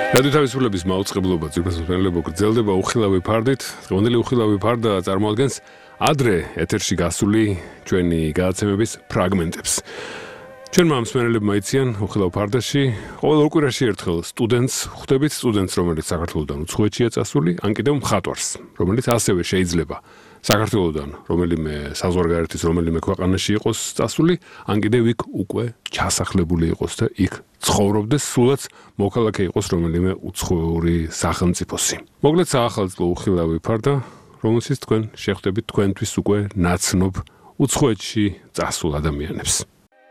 რადიო თავისუფლების მაუწყებლობა ძირფასმენელობა გრძელდება უხილავი ფარდით. დღევანდელი უხილავი ფარდა წარმოადგენს ადრე ეთერში გასული ჩვენი გადაცემების ფრაგმენტებს. ჩვენმა მსმენელებმა იციან უხილავ ფარდაში ყოველ ორ კვირაში ერთხელ სტუდენტს ხვდებით, სტუდენტს, რომელიც საქართველოსდან უცხოეთშია წასული, ან კიდევ მხატვარს, რომელიც ასევე შეიძლება საქართველოსდან რომელიმე საზღვარგარეთის რომელიმე ქვეყანაში იყოს წასული, ან კიდევ იქ უკვე ჩასახლებული იყოს და იქ ცხოვრობდეს, სულაც მოქალაქე იყოს რომელიმე უცხოური სახელმწიფოსი. მოკლედ საახალწლო უხილავი ფარდა, რომელშიც თქვენ შეხვდებით თქვენთვის უკვე ნაცნობ უცხოეთში წასულ ადამიანებს.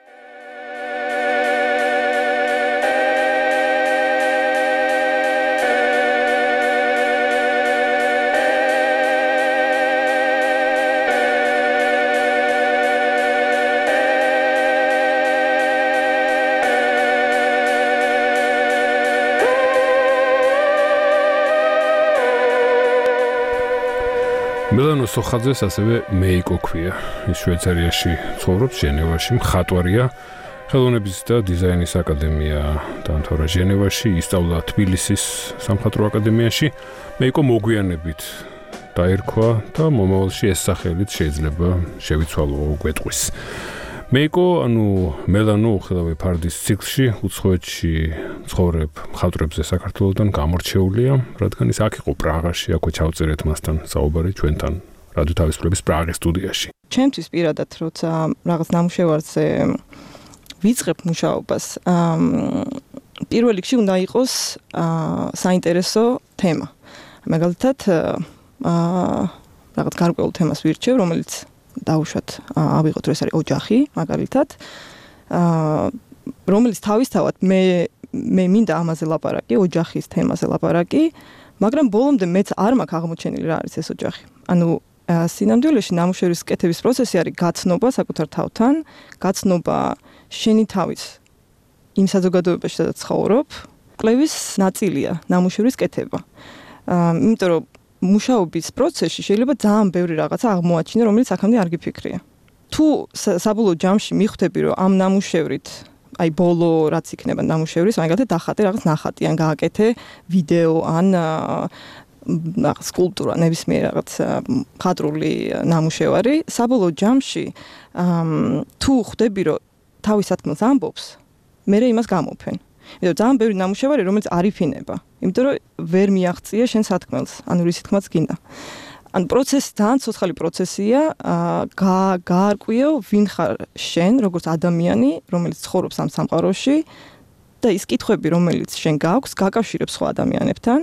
მელანო სოხაძეს ასევე მეიკო ქვია. ის შვეიცარიაში ცხოვრობს, ჟენევაში, მხატვარია. ხელოვნების და დიზაინის აკადემია დაამთავრა ჟენევაში, ისწავლა თბილისის სამხატვრო აკადემიაში. მეიკო მოგვიანებით დაერქვა და მომავალში ეს სახელით შეიძლება შევიცვალო გვეტყვის. მეიკო, მელანო უხილავი ფარდის ციკლში უცხოეთში ცხოვრებ მხატვრებზე საქართველოსდან გამორჩეულია, რადგან ის აქ იყო პრაღაში, აქვე ჩავწერეთ მასთან საუბარი ჩვენთან რადიო თავისუფლების პრაღის სტუდიაში. ჩემთვის პირადად, როცა რაღაც ნამუშევარზე ვიწყებ მუშაობას, პირველ რიგში უნდა იყოს საინტერესო თემა. მაგალითად, რაღაც გარკვეულ თემას ვირჩევ, რომელიც დავუშვათ, ავიღოთ, რომ ეს არის ოჯახი, მაგალითად, რომელიც თავისთავად მე მინდა ამაზე ლაპარაკი, ოჯახის თემაზე ლაპარაკი, მაგრამ ბოლომდე მეც არ მაქვს აღმოჩენილი რა არის ეს ოჯახი. სინამდვილეში ნამუშევრის კეთების პროცესი არის გაცნობა საკუთარ თავთან, გაცნობა შენი თავის იმ საზოგადოებაში, სადაც ცხოვრობ, კვლევის ნაწილია ნამუშევრის კეთება. იმიტომ რომ მუშაობის პროცესში შეიძლება ძალიან ბევრი რაღაცა აღმოაჩინო, რომელიც აქამდე არ გიფიქრია. თუ საბოლოო ჯამში მიხვდები, რომ ამ ნამუშევრით, აი ბოლო რაც იქნება ნამუშევრის, მაგალითად დახატე რაღაც ნახატი, ან გააკეთე ვიდეო, ან სკულპტურა, ნებისმიერ რაღაც მხატვრული ნამუშევარი, საბოლოო ჯამში თუ ხვდები, რომ თავის სათქმელს ამბობს, მე იმას გამოფენ. იმიტომ ძალიან ბევრი ნამუშევარი, რომელიც არ იფინება. იმიტომ რომ ვერ მიაღწია შენ სათქმელს, ანუ რის თქმაც გინდა. ან პროცესი ძალიან ცოცხალი პროცესია, გაარკვიო ვინ ხარ შენ, როგორც ადამიანი, რომელიც ცხოვრობს ამ სამყაროში და ის კითხვები, რომელიც შენ გაქვს, გაკავშირებს სხვა ადამიანებთან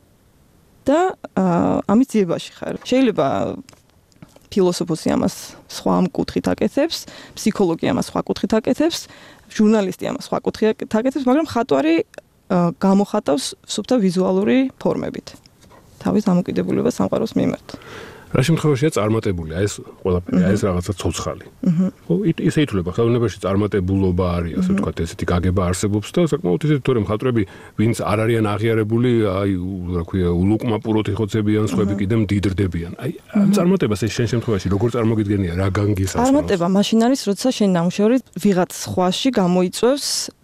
და ამის ძიებაში ხარ. შეიძლება ფილოსოფოსი ამას სხვა კუთხით აკეთებს, ფსიქოლოგი ამას სხვა კუთხით აკეთებს, ჟურნალისტი ამას სხვა კუთხით აკეთებს, მაგრამ მხატვარი გამოხატავს სუფთა ვიზუალური ფორმებით თავის დამოკიდებულებას სამყაროს მიმართ. რა შემთხვევაშია წარმატებული, ეს ყველაფერი, ეს რაღაცა ცოცხალი. ხო, ისე ითვლება, ხელოვნებაში წარმატებულობა არის, ასე ვთქვათ, ესეთი გაგება არსებობს და საკმაოდ ისეთი თორემ მხატვრები, ვინც არ არიან აღიარებული, აი, რა ქვია, ულუკმაპუროთ იხოცებიან, სხვები კიდე მდიდრდებიან. აი, ამ წარმატებას ეს შენ შემთხვევაში როგორ წარმოგიდგენია, რა განგისას? წარმატება მაშინ არის, როცა შენ ნამუშევარი ვიღაც სხვაში გამოიწვევს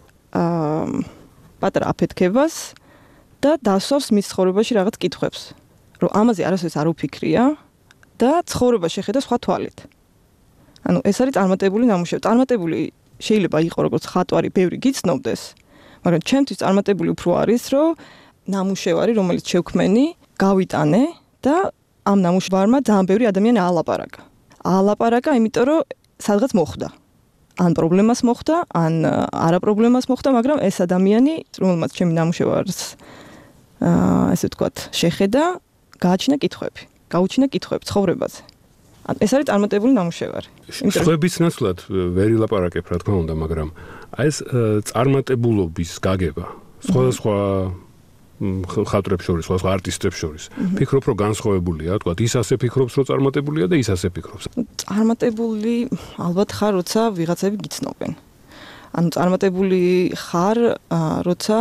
პატარა აფეთქებას და დასვავს მის ცხოვრებაში რაღაც კითხვებს, რომ ამაზე არასოდეს არ უფიქრია და ცხოვრება შეხედა სხვა თვალით. ანუ ეს არის წარმატებული ნამუშევარი. წარმატებული შეიძლება იყოს როგორც ხატვარი, ბევრი გიცნობდეს, მაგრამ ჩემთვის წარმატებული უფრო არის, რომ ნამუშევარი, რომელიც შევქმენი, გავიტანე და ამ ნამუშევარმა ძალიან ბევრი ადამიანი აალაპარაკა, იმიტომ რომ სადღაც მოხვდა. ან პრობლემას მოხვდა, ან არა პრობლემას მოხვდა, მაგრამ ეს ადამიანი, რომელმაც ჩემი ნამუშევარს ესე ვთქვათ, შეხედა, გაუჩინა კითხვები ცხოვრებაზე. ეს არის წარმატებული ნამუშევარი. სხვების ნაცვლად ვერ ილაპარაკებ, რა თქმა უნდა, მაგრამ აი ეს წარმატებულობის გაგება, სხვადასხვა მხატვრებს შორის, სხვადასხვა არტისტებს შორის. ფიქრობ, რომ განსხვავებულია, თქვათ, ის ასე ფიქრობს, რომ წარმატებულია და ის ასე ფიქრობს. წარმატებული ალბათ ხარ, როცა ვიღაცები გიცნობენ. ანუ წარმატებული ხარ, როცა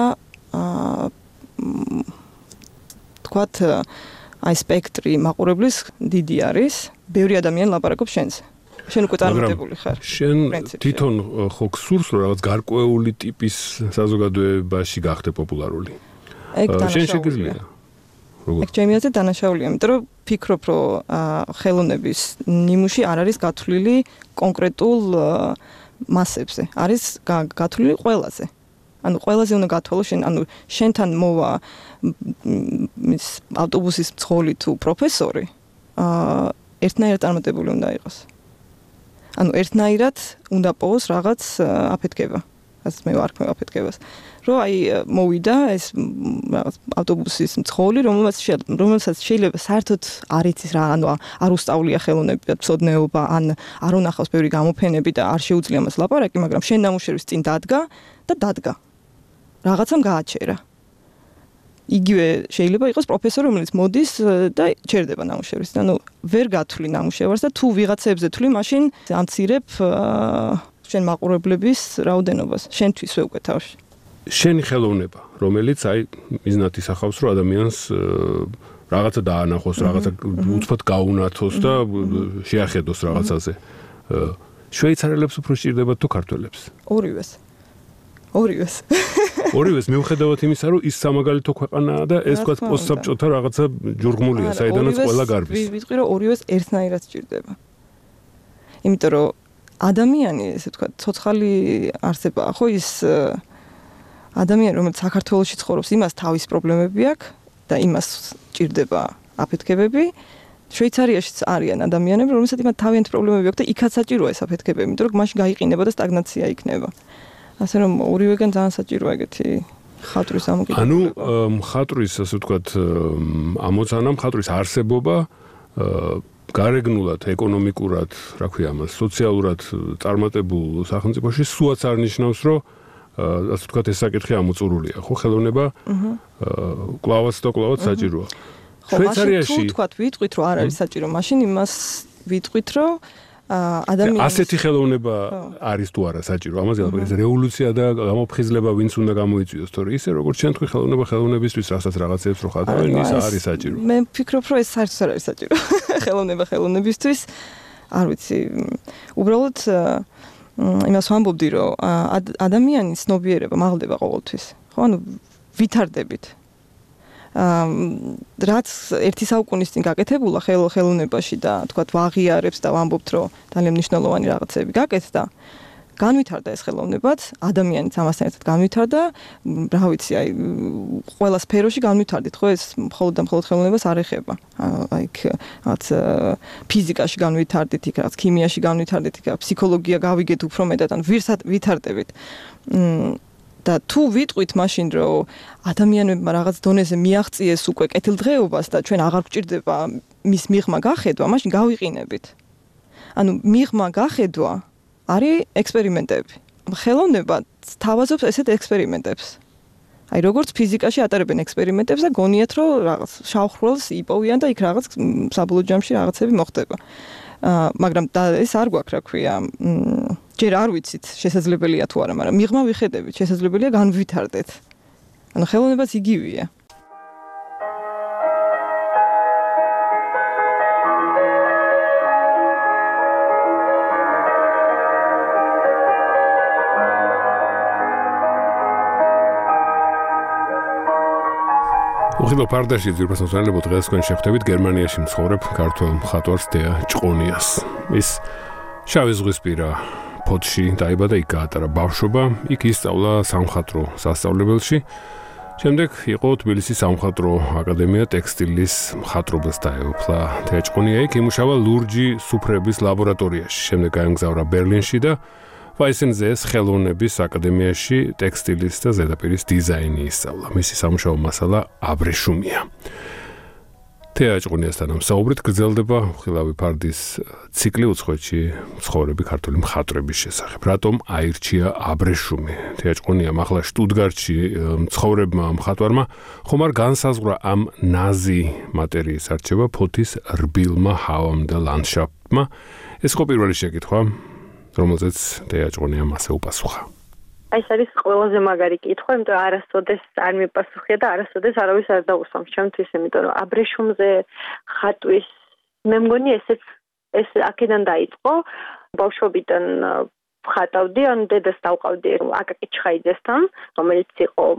თქვათ, აი სპექტრი მაყურებლის დიდი არის, ბევრი ადამიანი ლაპარაკობს შენზე. შენ უკვე წარმატებული ხარ. შენ თვითონ ხო გსურს, რომ რაღაც გარკვეული ტიპის საზოგადოებაში გახდე პოპულარული? შენ შეგიძლია. ეგ ჩემიაზე დანაშაულია, იმიტომ რომ ფიქრობ, რომ ხელოვნების ნიმუში არ არის გათვლილი კონკრეტულ მასებზე, არის გათვლილი ყველაზე. ანუ ყველაზე უნდა გათვალო შენ, ანუ შენთან მოვა ის ავტობუსის მძღოლი თუ პროფესორი, ერთნაირად წარმატებული უნდა იყოს. ანუ ერთნაირად უნდა პოვოს რაღაც აფეთქება. ასე მე ვარქმევ აფეთქებას. რომ აი მოვიდა ეს რაღაც ავტობუსის მძღოლი, რომელსაც შეიძლება საერთოდ არ იცის რა, ანუ არ უსწავლია ხელოვნებად მცოდნეობა, ან არ უნახავს ბევრი გამოფენები და არ შეუძლია მას ლაპარაკი, მაგრამ შენ ნამუშევრის წინ დადგა. რაღაცამ გააჩერა. იგივე შეიძლება იყოს პროფესორი, რომელიც მოდის და ჩერდება ნამუშევრის. ანუ ვერ გათვლი ნამუშევარს და თუ ვიღაცებზე თვლი, მაშინ ამცირებ შენ მაყურებლების რაოდენობას. შენთვის უკვე თავში. შენი ხელოვნება, რომელიც აი მიზნად ისახავს, რომ ადამიანს რაღაცა დაანახოს, რაღაცა უცბად გაუნათოს და შეახედოს რაღაცაზე. შვეიცარიელებს უფრო სჭირდებათ თუ ქართველებს? ორივეს. ორივეს მიუხედავად იმისა, რომ ის სამაგალითო ქვეყანაა და ეს თქვა პოსტსაბჭოთა რაღაცა ჯურღმულია, საიდანაც ყველა გარბის. ვიტყვი, რომ ორივეს ერთნაირად სჭირდება. იმიტომ რომ ადამიანი, ესე ვთქვა, ცოცხალი არსებაა, ხო ის ადამიანი, რომელიც საქართველოში ცხოვრობს, იმას თავის პრობლემები აქვს და იმას ჭირდება აფეთქებები. შვეიცარიაშიც არიან ადამიანები, რომელსაც იმათ თავიანთი პრობლემები აქვს და იქაც საჭიროა ეს აფეთქებები, იმიტომ რომ მაშინ გაიყინება და სტაგნაცია იქნება. ასე რომ ორივეგან ძალიან საჭიროა ეგეთი ხატვის ამოკიდებლობა. ანუ ხატვის, ასე ვთქვათ, ამოცანა, ხატვის არსებობა გარეგნულად, ეკონომიკურად, რა ქვია ამას, სოციალურად წარმატებულ სახელმწიფოში სულაც არ ნიშნავს, რომ ასე ვთქვათ, ეს საკითხი ამოწურულია, ხო, ხელოვნება კლავაც საჭიროა. შვეიცარიაში თუ ვთქვათ, ვიტყვით, რომ არ არის საჭირო, მაშინ იმას ვიტყვით, რომ ადამიანის ასეთი ხელოვნება არის თუ არა საჭირო. ამაზე ალბათ რევოლუცია და გამოფხიზლება ვინც უნდა გამოიწვიოს, თორე ისე როგორც შენ თქვი ხელოვნებისთვის რასაც რაღაცებს რო ხატავენ, ის არის საჭირო. მე ვფიქრობ, რომ ეს საერთოდ არ არის საჭირო. ხელოვნებისთვის არ ვიცი. უბრალოდ იმას ვამბობდი, რომ ადამიანის ცნობიერება მაღლდება ყოველთვის. ხო, ანუ ვითარდებით. რაც ერთი საუკუნის წინ გაკეთებულა ხელოვნებაში და თქვათ ვაღიარებს და ვამბობთ, რომ ძალიან მნიშვნელოვანი რაღაცები გაკეთდა, განვითარდა ეს ხელოვნებაც, ადამიანიც ამასთან ერთად განვითარდა, რა ვიცი, აი ყველა სფეროში განვითარდით, ხო, ეს მხოლოდ და მხოლოდ ხელოვნებას არ ეხება. აი რაც ფიზიკაში განვითარდით, იქ რაც ქიმიაში განვითარდით, იქ ფსიქოლოგია გავიგეთ უფრო მეტად, ან ვითარდებით. და თუ ვიტყვით მაშინ, რომ ადამიანებმა რაღაც დონეზე მიაღწიეს უკვე კეთილდღეობას და ჩვენ აღარ გვჭირდება მის მიღმა გახედვა, მაშინ გავიყინებით. ანუ მიღმა გახედვა არის ექსპერიმენტები. ხელოვნება თავაზობს ესეთ ექსპერიმენტებს. აი როგორც ფიზიკაში ატარებენ ექსპერიმენტებს და გონიათ, რომ რაღაც შავხროლს იპოვიან და იქ რაღაც საბოლოო ჯამში რაღაცები მოხდება. მაგრამ ეს არ გვაქვს, რა ქვია, ჯერ არ ვიცით შესაძლებელია თუ არა, მაგრამ მიღმა ვიხედებით, შესაძლებელია განვითარდეთ. ანუ ხელოვნებაც იგივეა. უხილო პარდაში ძირფასო ზანლებო დღეს თქვენ შეხვდებით გერმანიაში მცხოვრებ ქართველ მხატვარს დეა ჭყონიას. ის შავი ზღვისპირა ფოთში დაიბადა, იქ გაატარა ბავშვობა, იქ ისწავლა სამხატვრო სასწავლებელში. შემდეგ იყო თბილისის სამხატვრო აკადემია ტექსტილის მხატვრობას დაეუფლა. დეა ჭყონია იქ იმუშავა ლურჯი სუფრების ლაბორატორიაში. შემდეგ გაემგზავრა ბერლინში და ვაისენზეს ხელოვნების აკადემიაში ტექსტილის და ზედაპირის დიზაინი ისწავლა. მისი სამუშაო მასალა აბრეშუმია. დეა ჭყონიასთან საუბრით გრძელდება უხილავი ფარდის ციკლი უცხოეთში მცხოვრები ქართული მხატვრების შესახებ. რატომ აირჩია აბრეშუმი? დეა ჭყონიამ ახლა შტუტგარტში მცხოვრებმა მხატვარმა ხომ არ განსაზღვრა ამ ნაზი მატერიის არჩევა ფოთის რბილმა ჰავამ და ლანდშაფტმა? ეს იყო პირველი შეკითხვა, რომელზეც დეა ჭყონიამ ასე უპასუხა. ეს არის ყველაზე მაგარი კითხვა, იმიტომ რომ არასოდეს არ მიპასუხია და არასოდეს არავის არ დაუსვამს ჩემთვის, იმიტომ რომ აბრეშუმზე ხატვის მე მგონი ეს აქედან დაიწყო. ბავშვობიდან ხატავდი, ან დედას დავყავდი აკაკი ჩხაიძესთან, რომელიც იყო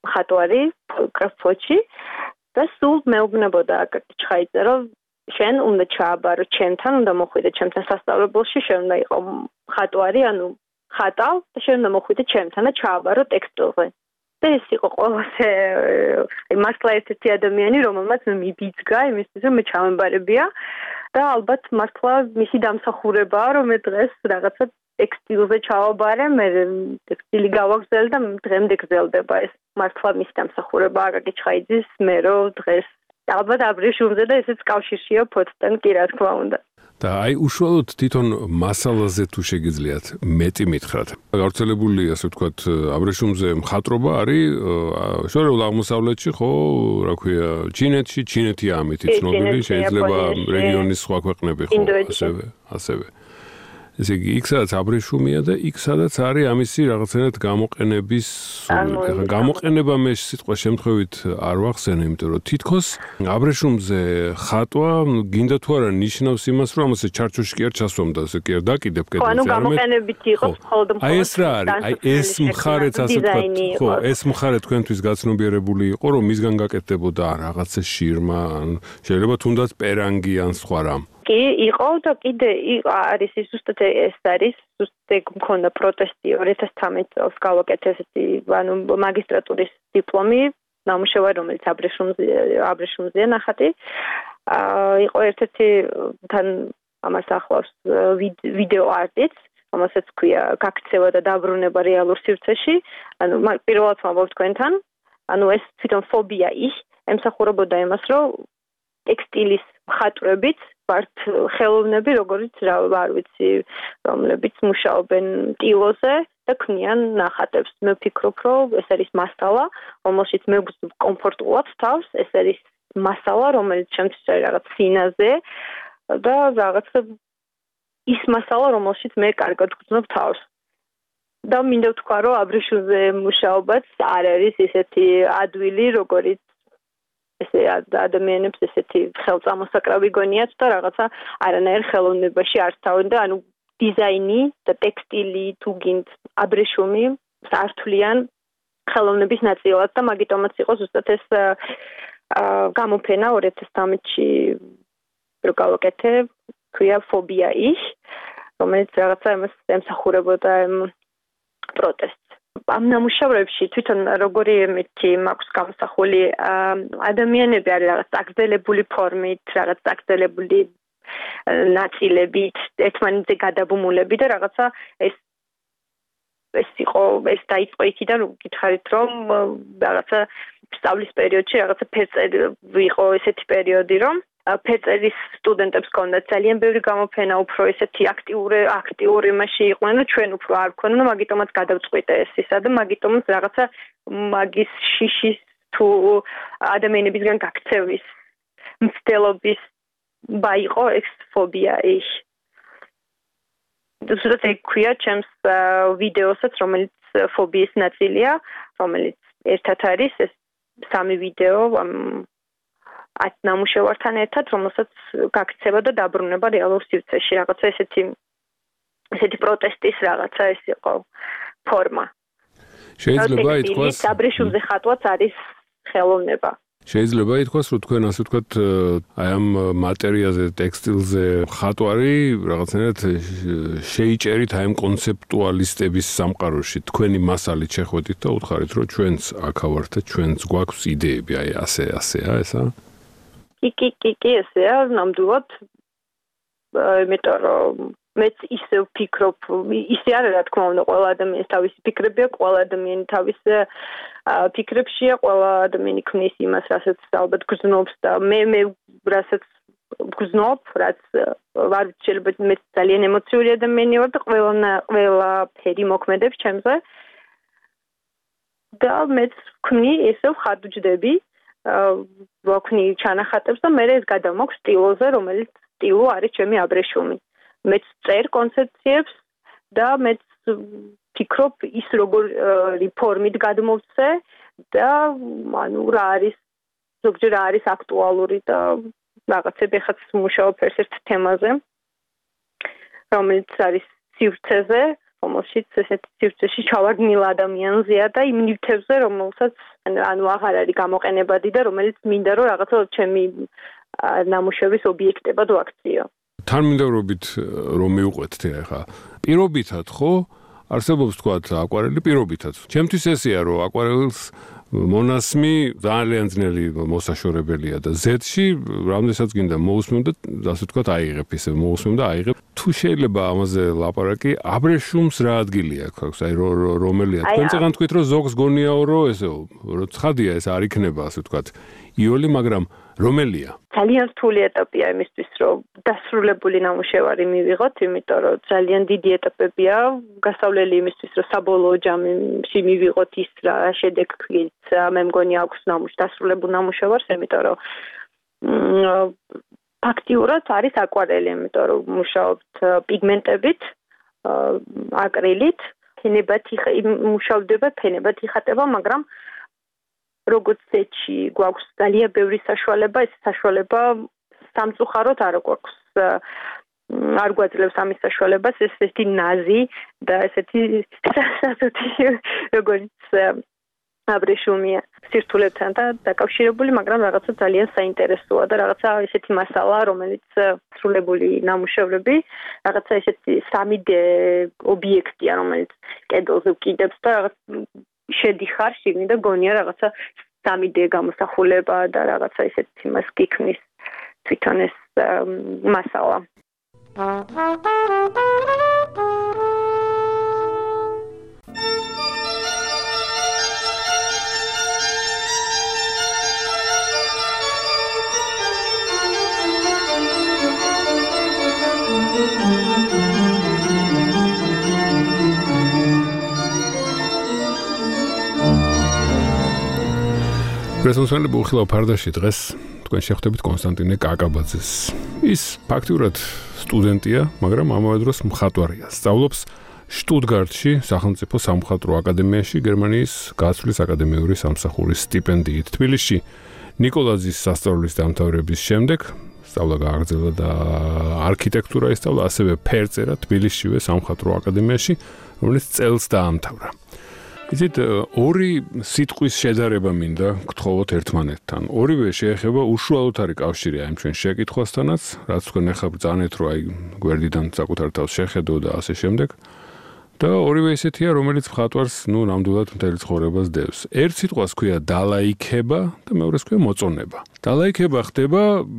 მხატვარი გრაფოჩი და სულ მეუბნებოდა აკაკიჩხაიძე რომ შენ უნდა ჩააბარო ჩემთან, უნდა მოხვიდე ჩემთან სასწავლებელში, შენ უნდა იყო მხატვარი, ანუ ხატავ და შენ უნდა მოხვიდე ჩემთან და ჩააბარო ტექსტილზე. და ეს იყო ყველაზე მართლა ერთ-ერთი ადამიანი, რომელმაც მიბიძგა იმისთვის, რომ მე ჩავემბარებია და ალბათ მართლა მისი დამსახურებაა, რომ მე დღეს რაღაცა ტექსტილზე ჩავაბარე, მე ტექსტილი გავაგზავნე და დღემდე გრძელდება ეს. მართლა მისი დამსახურებაა აკაკიჩხაიძის, მე რომ დღეს ალბათ აბრეშუმზე და ესეც კავშირშია ფოტოსთან კი რა თქმა უნდა. და აი უშუალოდ თვითონ მასალაზე თუ შეგიძლიათ მეტი მითხრათ. გავრცელებული ასე ვთქვათ აბრეშუმზე მხატვრობა არის შორეულ აღმოსავლეთში, ხო, რა ქვია, ჩინეთში, ჩინეთი ამით ცნობილი, შეიძლება რეგიონის სხვა ქვეყნები ხო, ასევე. ესე იგი, იქ სადაც აბრეშუმია და იქ სადაც არის ამისი რაღაცნაირად გამოყენების სული. გამოყენება მე სიტყვა შემთხვევით არ ვახსენე, იმიტომ რომ თითქოს აბრეშუმზე ხატვა გინდა თუ არა ნიშნავს იმას, რომ ამაზე ჩარჩოში კი არ ჩასვამდა, ესე კი არ დაკიდებ კეთილზე. ანუ გამოყენებით იყო მხოლოდ აი ეს რა არის? აი ეს მხარეც ასე ვთქვათ, ხო, ეს მხარე თქვენთვის გაცნობიერებული იყო, რომ მისგან გაკეთდებოდა რაღაცა შირმა, ან შეიძლება თუნდაც პერანგი ან სხვა რამ. კი იყო და კიდე არის ზუსტად ეს არის ზუსტად მქონდა პროტესტი 2013 წელს გავაკეთე ესეთი ანუ მაგისტრატურის დიპლომი ნამუშევარი რომელიც აბრეშუმზეა ნახატი იყო ერთ-ერთი თან ამას ახლავს ვიდეო არტიც რომელსაც ქვია გაქცევა და დაბრუნება რეალურ სივრცეში ანუ პირველად ვამბობ თქვენთან ანუ ეს თვითონ ფობია ის ემსახურებოდა იმას რომ ტექსტილის მხატვრებით ვართ ხელოვნები, როგორც არ ვიცი, რომლებიც მუშაობენ ტილოზე და ქმნიან ნახატებს. მე ვფიქრობ, რომ ეს არის მასალა, რომელშიც მე კომფორტულად თავს, ეს არის მასალა, რომელიც შემთხვევით არის რაღაც სინაზე და რაღაც ის მასალა, რომელშიც მე კარგად ვგრძნობ თავს. და მინდა ვთქვა, რომ აბრეშუმზე მუშაობაც არ არის ისეთი ადვილი, როგორც ესე ადამიანებს ესეთი ხელწამოსაკრავი გონიათ და რაღაცა არანაირ ხელოვნებაში არ თავენ და ანუ დიზაინი და ტექსტილი თუ გინდ აბრეშუმი სართულიან ხელოვნების ნაწილად და მაგიტომაც იყო ზუსტად ეს გამოფენა 2013-ში რო გავაკეთე ქვია ფობია ის რომელიც რაღაცა ემსახურებოდა პროტესტს ამ ნამუშევრებში თვითონ როგორი მითი მაქვს გამოსახული ადამიანები არის რაღაც წაგრძელებული ფორმით, რაღაც წაგრძელებული ნაწილებით, ერთმანეთზე გადაბმულები და რაღაცა ეს დაიწყო იქიდან გითხარით რომ რაღაცა სწავლის პერიოდში რაღაცა ფერწელი იყო ესეთი პერიოდი რომ ფერწერის სტუდენტებს ჰქონდათ ძალიან ბევრი გამოფენა, უფრო ესეთი აქტიური მასში იყვნენ, რომ ჩვენ უფრო არ ვქონდა, მაგიტომაც გადავწყვიტე ეს ისა და მაგიტომაც რაღაცა მაგის შიშის თუ ადამიანებისგან გაქცევის მცდელობის ბაიყო ეს ფობია ის. ზუსტად ეგ ქვია ჩემს ვიდეოსაც, რომელიც ფობიის ნაწილია, რომელიც ერთად არის ეს სამი ვიდეო ათ ნამუშევართან ერთად, რომელსაც გაქცევა და დაბრუნება რეალურ სივრცეში, რაღაცა ესეთი პროტესტის რაღაცა ეს იყო ფორმა. შეიძლება ითქვას, აბრეშუმზე ხატვაც არის ხელოვნება. შეიძლება ითქვას, რომ თქვენ ასე ვთქვათ, აი ამ მატერიაზე, ტექსტილზე ხატვარი რაღაცნაირად შეიჭერით აი ამ კონცეპტუალისტების სამყაროში. თქვენი მასალით შეხვედით და უთხარით, რომ ჩვენც აქავართ და ჩვენც გვაქვს იდეები, აი ასეა ესა? კი, ესეა, ნამდვილად. იმიტომ რომ მეც ისე ვფიქრობ, ისე არა რა თქმა უნდა, ყველა ადამიანის თავისი ფიქრები აქვს, ყველა ადამიანი თავის ფიქრებშია, ყველა ადამიანი ქმნის იმას, რასაც ალბათ გრძნობს და მე რასაც გრძნობ, რაც ვარ შეიძლება მე ძალიან ემოციური ადამიანი ვარ და ყველაფერი მოქმედებს ჩემზე. და მეც ვქმნი ესე ვხარჯდები, ვაქვნი ჩანახატებს და მე ეს გადამოქვს სტილოზე, რომელიც სტილო არის ჩემი აბრეშუმი. მეც წერ კონცეფციებს და მეც ფიქრობ ის როგორი ფორმით გადმოვცე და ანუ რა არის ზოგჯერ არის აქტუალური და რაღაცები ხაც მუშაობ ერთ-ერთ თემაზე რომელიც არის სივრცეზე ხომალშიც ესეთი სივრცეში ჩავარდნილ ადამიანზეა და იმ ნივთებზე, რომელსაც ანუ აღარ არის გამოყენებადი და რომელიც მინდა რომ რაღაცა ჩემი ნამუშევრის ობიექტებად ვაქციო. თანმიმდევრობით რომ მივყვეთ ახლა პირობითად ხო არსებობს თქვა აკვარელი პირობითად. ჩემთვის ესეა რომ აკვარელს მონასმი ძალიან ძნელი მოსაშორებელია და Z-ში რამდენსაც გინდა მოусმევ და ასე ვთქვათ აიღებ ისე მოусმევ და აიღებ. თუ შეიძლება ამაზე ლაპარაკი, აბრეშუმს რა ადგილი აქვს, აი რომელია. თქვენ წეგან თქვით რომ ზოგს გონიაო რომ ესეო, რომ ცხადია ეს არ იქნება ასე ვთქვათ იოლი, მაგრამ რომელია? ძალიან რთული ეტაპია იმისთვის, რომ დასრულებული ნამუშევარი მივიღოთ, იმიტომ რომ ძალიან დიდი ეტაპებია გასავლელი იმისთვის, რომ საბოლოო ჯამში მივიღოთ ის რა შედეგით მე მგონი აქვს დასრულებულ ნამუშევარს, იმიტომ რომ ფაქტიურად არის აკვარელი, იმიტომ რომ მუშაობთ პიგმენტებით, აკრილით, ფენებად მუშავდება, ფენებად იხატება, მაგრამ როგორც Z-ში გვაქვს ძალიან ბევრი საშუალება, ეს საშუალება სამწუხაროდ არ გვაქვს. არ გვაძლევს ამის საშუალებას ესეთი ნაზი და ესეთი სასოთი როგორც აბრეშუმია სირთულებთან და დაკავშირებული, მაგრამ რაღაცა ძალიან საინტერესოა და რაღაცა ესეთი მასალა, რომელიც სრულებული ნამუშევრები, რაღაცა ესეთი 3D ობიექტია, რომელიც კედელზე ვკიდებს და რაღაც შედიხარ შიგნით და გონია რაღაცა 3D გამოსახულება და რაღაცა ისეთი მას გიქმნის თვითონ ეს მასალა. პრესონსონი ბუხილავ ფარდაში დღეს თქვენ შეხვდებით კონსტანტინე კაკაბაძეს. ის ფაქტიურად სტუდენტია, მაგრამ ამავე დროს მხატვარია. სწავლობს შტუტგარტში, სახელმწიფო სამხატვრო აკადემიაში, გერმანიის გასვლის აკადემიური სამსახურის სტიპენდიით. თბილისში ნიკოლაძის სასწავლებლის დამთავრების შემდეგ სწავლა გააგრძელა და არქიტექტურა ისწავლა, ასევე ფერწერა თბილისშივე სამხატვრო აკადემიაში, რომელიც წელს დაამთავრა. იცით, ორი სიტყვის შედარება მინდა გთხოვოთ ერთმანეთთან. ორივე შეეხება უშუალოდ არის კავშირი აი ჩვენ შეკითხვასთანაც, რაც თქვენ ახლა ბრძანეთ, რომ აი გვერდიდან საკუთარ თავს შეხედო და ასე შემდეგ. და ორივე ისეთია, რომელიც მხატვარს, ნამდვილად მთელი ცხოვრებას დევს. ერთ სიტყვას ქვია დალაიქება და მეორეს ქვია მოწონება. დალაიქება ხდება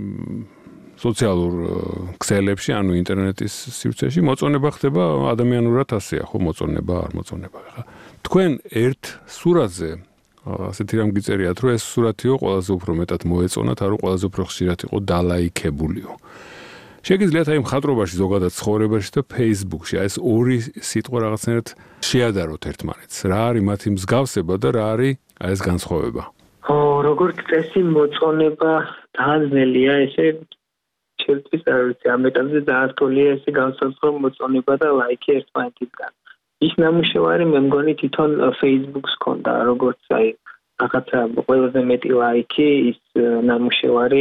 სოციალურ ქსელებში, ანუ ინტერნეტის სივრცეში, მოწონება ხდება ადამიანურად ასეა, ხო, მოწონება, არ მოწონება. ხა თქვენ ერთ სურათზე ასეთი რამ გიწერიათ, რომ ეს სურათიო ყველაზე უფრო მეტად მოეწონათ, არა ყველაზე უფრო ხშირად იყო დალაიქებულიო. შეგიძლიათ აი მხატვრობაში, ზოგადად ცხოვრებაში და Facebook-ში აი ეს ორი სიტყვა რაღაცნაირად შეადაროთ ერთმანეთს. რა არის მათი მსგავსება და რა არის აი ეს განსხვავება? როგორც წესი მოწონება დაძნელია, ესე ჩემთვის არ ვიცი, ამ ეტაპზე დაართულია ესე განსაზღვრა მოწონება და ლაიქი ერთმანეთისგან. ის ნამუშევარი მე მგონი თვითონ Facebook-ს ჰქონდა, როგორც აი რაღაცა ყველაზე მეტი ლაიქი ის ნამუშევარი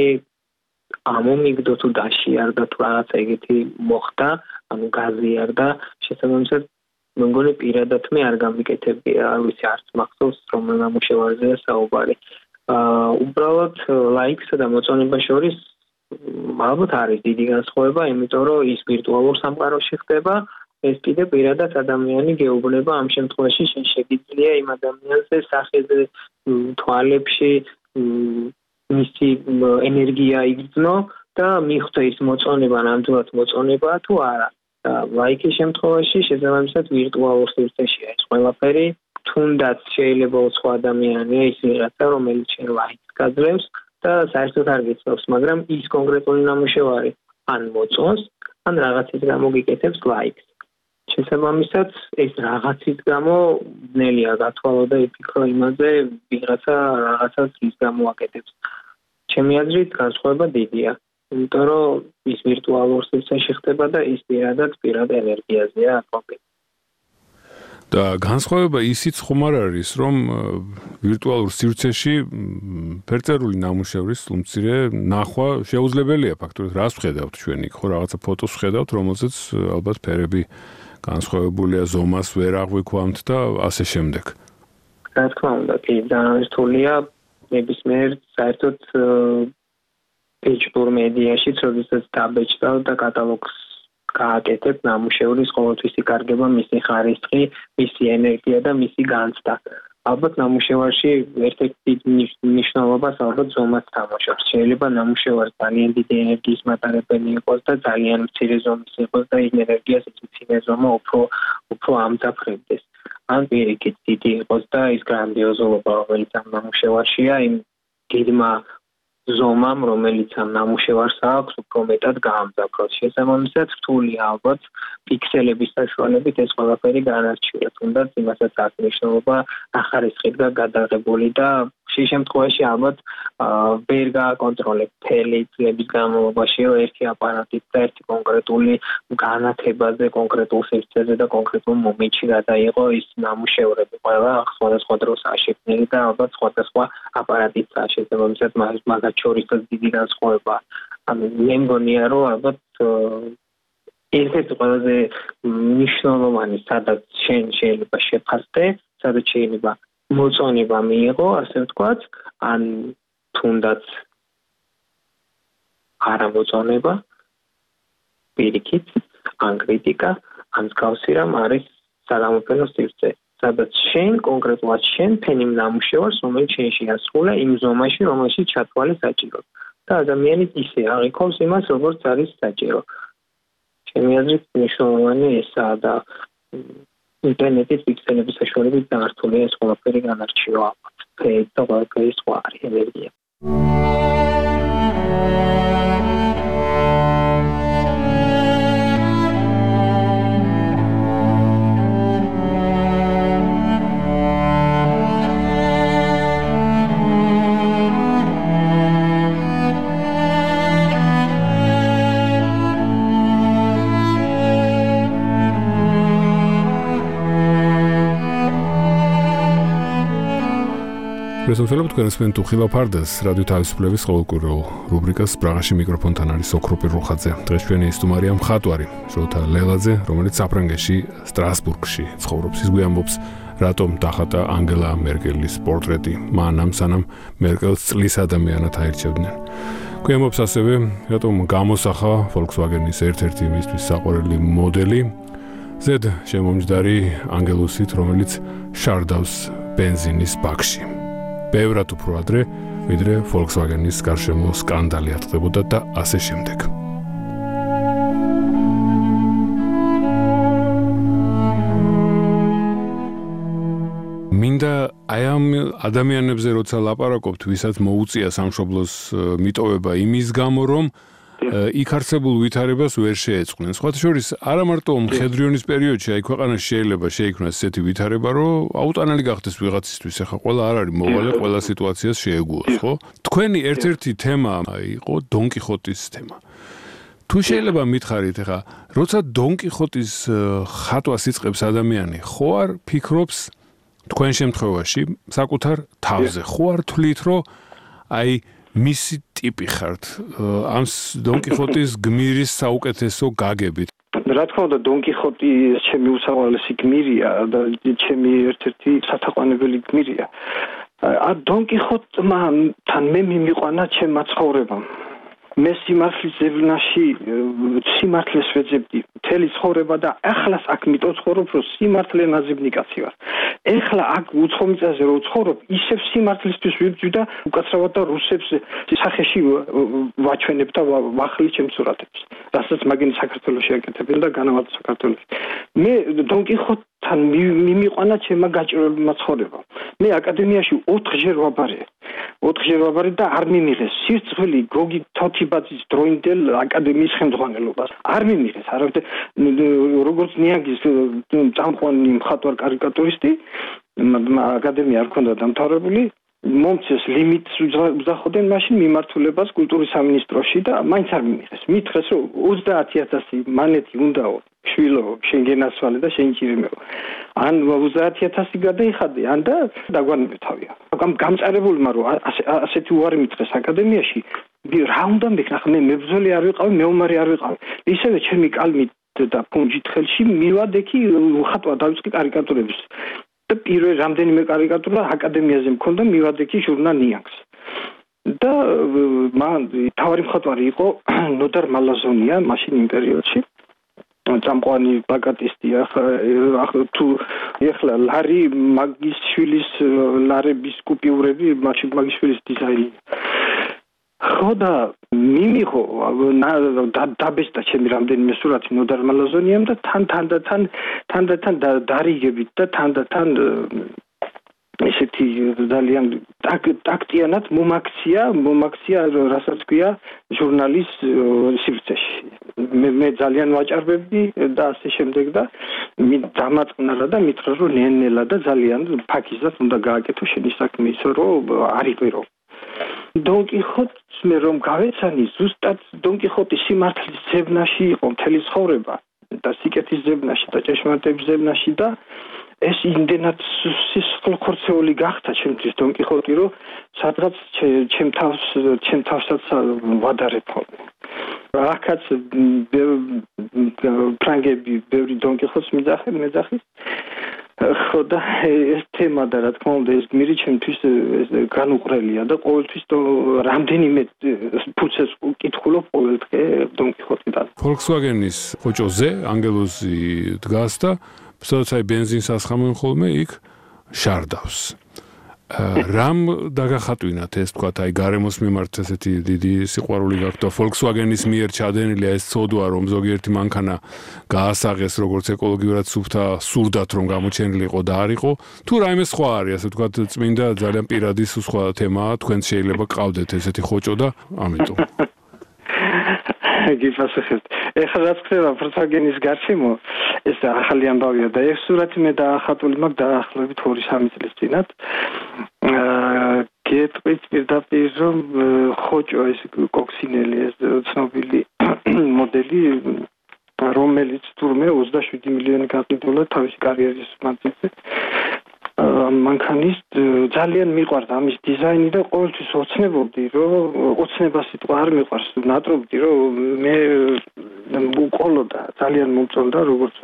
ამომიგდო თუ დაშიარდა თუ რაღაცა ეგეთი მოხდა, ანუ გაზიარდა, შესაბამისად მე მგონი პირადად მე არ გამიკეთებია, არ ვიცი, არც მახსოვს რომელ ნამუშევარზეა საუბარი. უბრალოდ ლაიქსა და მოწონებას შორის ალბათ არის დიდი განსხვავება, იმიტომ რომ ის ვირტუალურ სამყაროში ხდება, ეს კიდე პირადად ადამიანი გეუბნება, ამ შემთხვევაში შენ შეგიძლია იმ ადამიანზე სახეზე, თვალებში მისი ენერგია იგრძნო და მიხვდა ის მოწონება, ნამდვილად მოწონებაა თუ არა. და ლაიქის შემთხვევაში შესაბამისად ვირტუალურ სივრცეშია ეს ყველაფერი, თუნდაც შეიძლება უცხო ადამიანია ის ვიღაცა, რომელიც შენ ლაიქს გაძლევს და საერთოდ არ გიცნობს, მაგრამ ის კონკრეტული ნამუშევარი ან მოწონს, ან რაღაცის გამო გიკეთებს ლაიქს. შესაბამისად, ეს რაღაცის გამო ძნელია გათვალო და იფიქრო იმაზე, ვიღაცა რაღაცას რის გამო აკეთებს. ჩემი აზრით, განსხვავება დიდია. იმიტომ რომ ის ვირტუალურ სივრცეში ხდება და ის პირად ენერგიაზეა აკომპლექტ. და განსხვავება ისიც ხომ არ არის, რომ ვირტუალურ სივრცეში ფერწერული ნამუშევრის უმცირე ნახვა შეუძლებელია ფაქტობრივად. რას ვხედავთ ჩვენ იქ? ხო, რაღაცა ფოტოს ვხედავთ, რომელზეც ალბათ ფერები განსხვავებულია ზომას ვერ აღვიქვამთ და ასე შემდეგ. რა თქმა უნდა, კი, ძალიან რთულია ნებისმიერ საერთოდ ეჭვურ მედიაში, როდესაც დაბეჭდავ და კატალოგს გააკეთებ, ნამუშევრის ყოველთვისი კარგება, მისი ხარისხი, მისი ენერგია და მისი განცდა. ალბათ ნამუშევარში ერთ-ერთი მნიშვნელობას ალბათ ზომას თამაშობს. შეიძლება ნამუშევარი ძალიან დიდი ენერგიის მატარებელი იყოს და ძალიან მცირე ზომის იყოს და იმ ენერგიას ის მცირე ზომა უფრო ამძაფრებდეს. ან პირიქით დიდი იყოს და ის გრანდიოზულობა, რომელიც ამ ნამუშევარშია, იმ დიდმა ზომამ, რომელიც ამ ნამუშევარს აქვს, უფრო მეტად გაამძაფროს. შესაბამისად, რთულია ალბათ პიქსელების საშუალებით ეს ყველაფერი განარჩიოთ. თუნდაც იმასაც აქვს მნიშვნელობა ახარისხით და გადაღებული და ხშირ შემთხვევაში ალბათ ვერ გააკონტროლებ მთელი წლების განმავლობაში ერთი აპარატით და ერთი კონკრეტული განათებაზე, კონკრეტულ სივრცეზე და კონკრეტულ მომენტში გადაიღო ის ნამუშევრები. ყველა სხვადასხვა დროს აშექნილი და ალბათ სხვადასხვა აპარატით შესაბამისად მაგათ შორისაც დიდი განსხვავება. მე მგონია, რომ ალბათ ერთ-ერთი ყველაზე მნიშვნელოვანი, სადაც შენ შეიძლება შეფასდე, სადაც შეიძლება მოწონება მიიღო, ასე ვთქვათ, ან თუნდაც არა მოწონება, პირიქით, ან კრიტიკა, ან მსგავსი რამ არის საგამოფენო სივრცე. სადაც შენ კონკრეტულად შენ ფენი ნამუშევარს, რომელიც შენში ასრულა იმ ზომაში, რომელშიც ჩათვალე საჭირო. და ადამიანი ისე აღიქოვს იმას, როგორც არის საჭირო. ჩემი აზრით, მნიშვნელოვანი ესაა და ინტერნეტის პიქსელების საშუალებით დაართულია ეს ყველაფერი განარჩივა. ფეით და ყველაფერი სხვა არის ენერგია. Presumționăm că înspăimântul Hila Pardes, Radio Თავისუფლების ყოველკვირეულ რუბრიკას ბრაღაში მიკროფონთან არის ოქროპირ რუხაძე. დღეს ჩვენი სტუმარია მხატვარი შოთა ლელაძე, რომელიც საფრანგეთში, სტრასბურგში ცხოვრობს. ის გვიამბობს, რატომ დახატა ანგელა მერკელის პორტრეტი, მანამ სანამ მერკელს წლის ადამიანად აირჩევდნენ. გვიამბობს ასევე, რატომ გამოსახა Volkswagen-ის ერთ-ერთი მისთვის საყვარელი მოდელი, ზედ შემომჯდარი ანგელუსით, რომელიც შარდავს ბენზინის ბაკში. ბევრად უფრო ადრე, ვიდრე Volkswagen-ის გარშემო სკანდალი ატყდებოდა და ასე შემდეგ. მინდა აი ამ ადამიანებზე როცა ლაპარაკობთ, ვისაც მოუწია სამშობლოს მიტოვება იმის გამო, რომ იქ არსებულ ვითარებას ვერ შეეწყნენ. სხვათა შორის, არა მარტო მხედრიონის პერიოდში, აი ქვეყანაში შეიძლება შეიქმნას ესეთი ვითარება, რომ აუტანელი გახდეს ვიღაცისთვის, ახლა ყველა არ არის მოვალე, ყველა სიტუაციას შეეგუოს, ხო? თქვენი ერთ-ერთი თემა იყო დონ კიხოტის თემა. თუ შეიძლება მითხარით, ახლა, როცა დონ კიხოტის ხატვას იწყებს ადამიანი, ხო არ ფიქრობს თქვენ შემთხვევაში საკუთარ თავზე, ხო არ თვლით, რომ აი მისი ტიპი ხართ ამ დონ კიხოტის გმირის საუკეთესო გაგებით. რა თქმა უნდა, დონ კიხოტი ჩემი უსაყვარლესი გმირია და ჩემი ერთ-ერთი სათაყვანებელი გმირია. დონ კიხოტმა თან მე მიმიყვანა ჩემმა ცხოვრებამ. მე სიმართლის ზევნაში სიმართლეს ვეძებდი მთელი ცხოვრება და ახლაც აქ მიტოცხოვრობ, რომ სიმართლე ნაზიბნი კაცი ვარ. ეხლა აქ უცხომიწაზე რო ვცხოვრობ, ისევ სიმართლისთვის ვიბრძვი და უკაცრავად და რუსებს სახეში ვაჩვენებ და ვახლი ჩემს სურათებს. რასაც მაგენი საქართველოში აკეთებენ და განავარდა საქართველოში. მე დონ კიხოტთან მიმიყვანა ჩემმა გაჭირვებულმა ცხოვრებამ. მე აკადემიაში 4-ჯერ ვაბარე. 4-ჯერ ვაბარე და არ მიმიღეს სირცხვილი გოგი თოთიბაძის დროინდელ აკადემიის ხელმძღვანელობას. არ მიმიღეს, არავითარ როგორც ნიანგის წამყვანი მხატვარ კარიკატურისტი, აკადემია არ ქონდა დამთავრებული, მომწეს ლიმიტს უძახოდნენ მაშინ მიმართულებას კულტურის სამინისტროში და მაინც არ მიმიღეს. მითხრეს, რომ 30000 მანეთი უნდაო, შვილო, შენ გენასვალე და შენ ჭირიმეო. ან 30000 გადაიხადე, ან და დაგვანებე თავია. გამწარებულმა რომ ასეთი უარი მითხრეს აკადემიაში, რა უნდა მეკითხა, მე მებრძოლი არ ვიყავი, მეომარი არ ვიყავი. ისევე ჩემი კალმით და პუნჯით ხელში მივად ექი ხატვა დავიწყე კარიკატურების და პირველი რამდენიმე კარიკატურა აკადემიაზე მქონდა მივად ექი ჟურნალ ნიანგს და მან თავარი მხატვარი იყო ნოდარ მალაზონია მაშინ იმ პერიოდში წამყვანი პლაკატისტია თუ ეხლა ლარი მაგისშვილის ლარების კუპიურები მაგისშვილის დიზაინი ხოდა მიმიღო დაბესტა ჩემი რამდენიმე სურათი ნოდარ მალაზონიამ და თან დარიგებით და თან ესეთი ძალიან ტაქტიანად მომაქცია რასაც ქვია ჟურნალის სივრცეში მე ძალიან ვაჭარბებდი და ასე შემდეგ და დამაწყნარა და მითხრა რომ ნელ-ნელა და ძალიან ფაქიზად უნდა გააკეთო შენი საქმე ისე რომ არ იყვირო დონ კიხოტს მე რომ გავეცანი ზუსტად დონ კიხოტის სიმართლის ზებნაში იყო მთელი ცხოვრება და სიკეთის ზებნაში და ჭეშმარიტების ზებნაში და ეს იმდენად სისხლქორცეული გახდა ჩემთვის დონ კიხოტი რომ სადღაც ჩემ თავსაც ვადარებ ხოლმე აქაც ფრანგები ბევრი დონ კიხოტს მეძახის ხოდა ეს თემა და რა თქმა უნდა ეს გმირი ჩემთვის განუყრელია და ყოველთვის რამდენიმე ფუცეს ვკითხულობ ყოველ დღე დონ კიხოტიდან Volkswagen-ის ხოჭოზე ანგელოზი დგას და სადაც ბენზინს ასხამენ ხოლმე იქ შარდავს რამ დაგახატვინათ ეს თქვა აი გარემოს მიმართ ესეთი დიდი სიყვარული გაქვთ Volkswagen-ის მიერ ჩადენილი ეს ცოდვა რომ ზოგიერთი მანქანა გაასაღეს როგორც ეკოლოგიურად სურდათ რომ გამოჩენილიყო და არ იყო თუ რაიმე სხვა არის ასე თქვა წმინდა ძალიან პირადი სხვა თემაა თქვენ შეიძლება გყავდეთ ესეთი ხოჭო და ამიტომ გიფასახებთ ეხლა რაც ხდება Volkswagen-ის გარშემო ეს ახალი ამბავია და ეს სურათი მე დაახატული მაქვს დაახლოებით 2-3 წლის წინათ გეტყვით პირდაპირ რომ ხოჭო ეს კოქსინელი ეს ცნობილი მოდელი რომელიც თურმე 27 მილიონი გაყიდულა თავისი კარიერის მანძილზე მანქანის ძალიან მიყვარდა ამის დიზაინი და ყოველთვის ოცნებობდი რომ ოცნება სიტყვა არ მიყვარს ნატრობდი რომ მე უყოლოდა ძალიან მომწონდა როგორც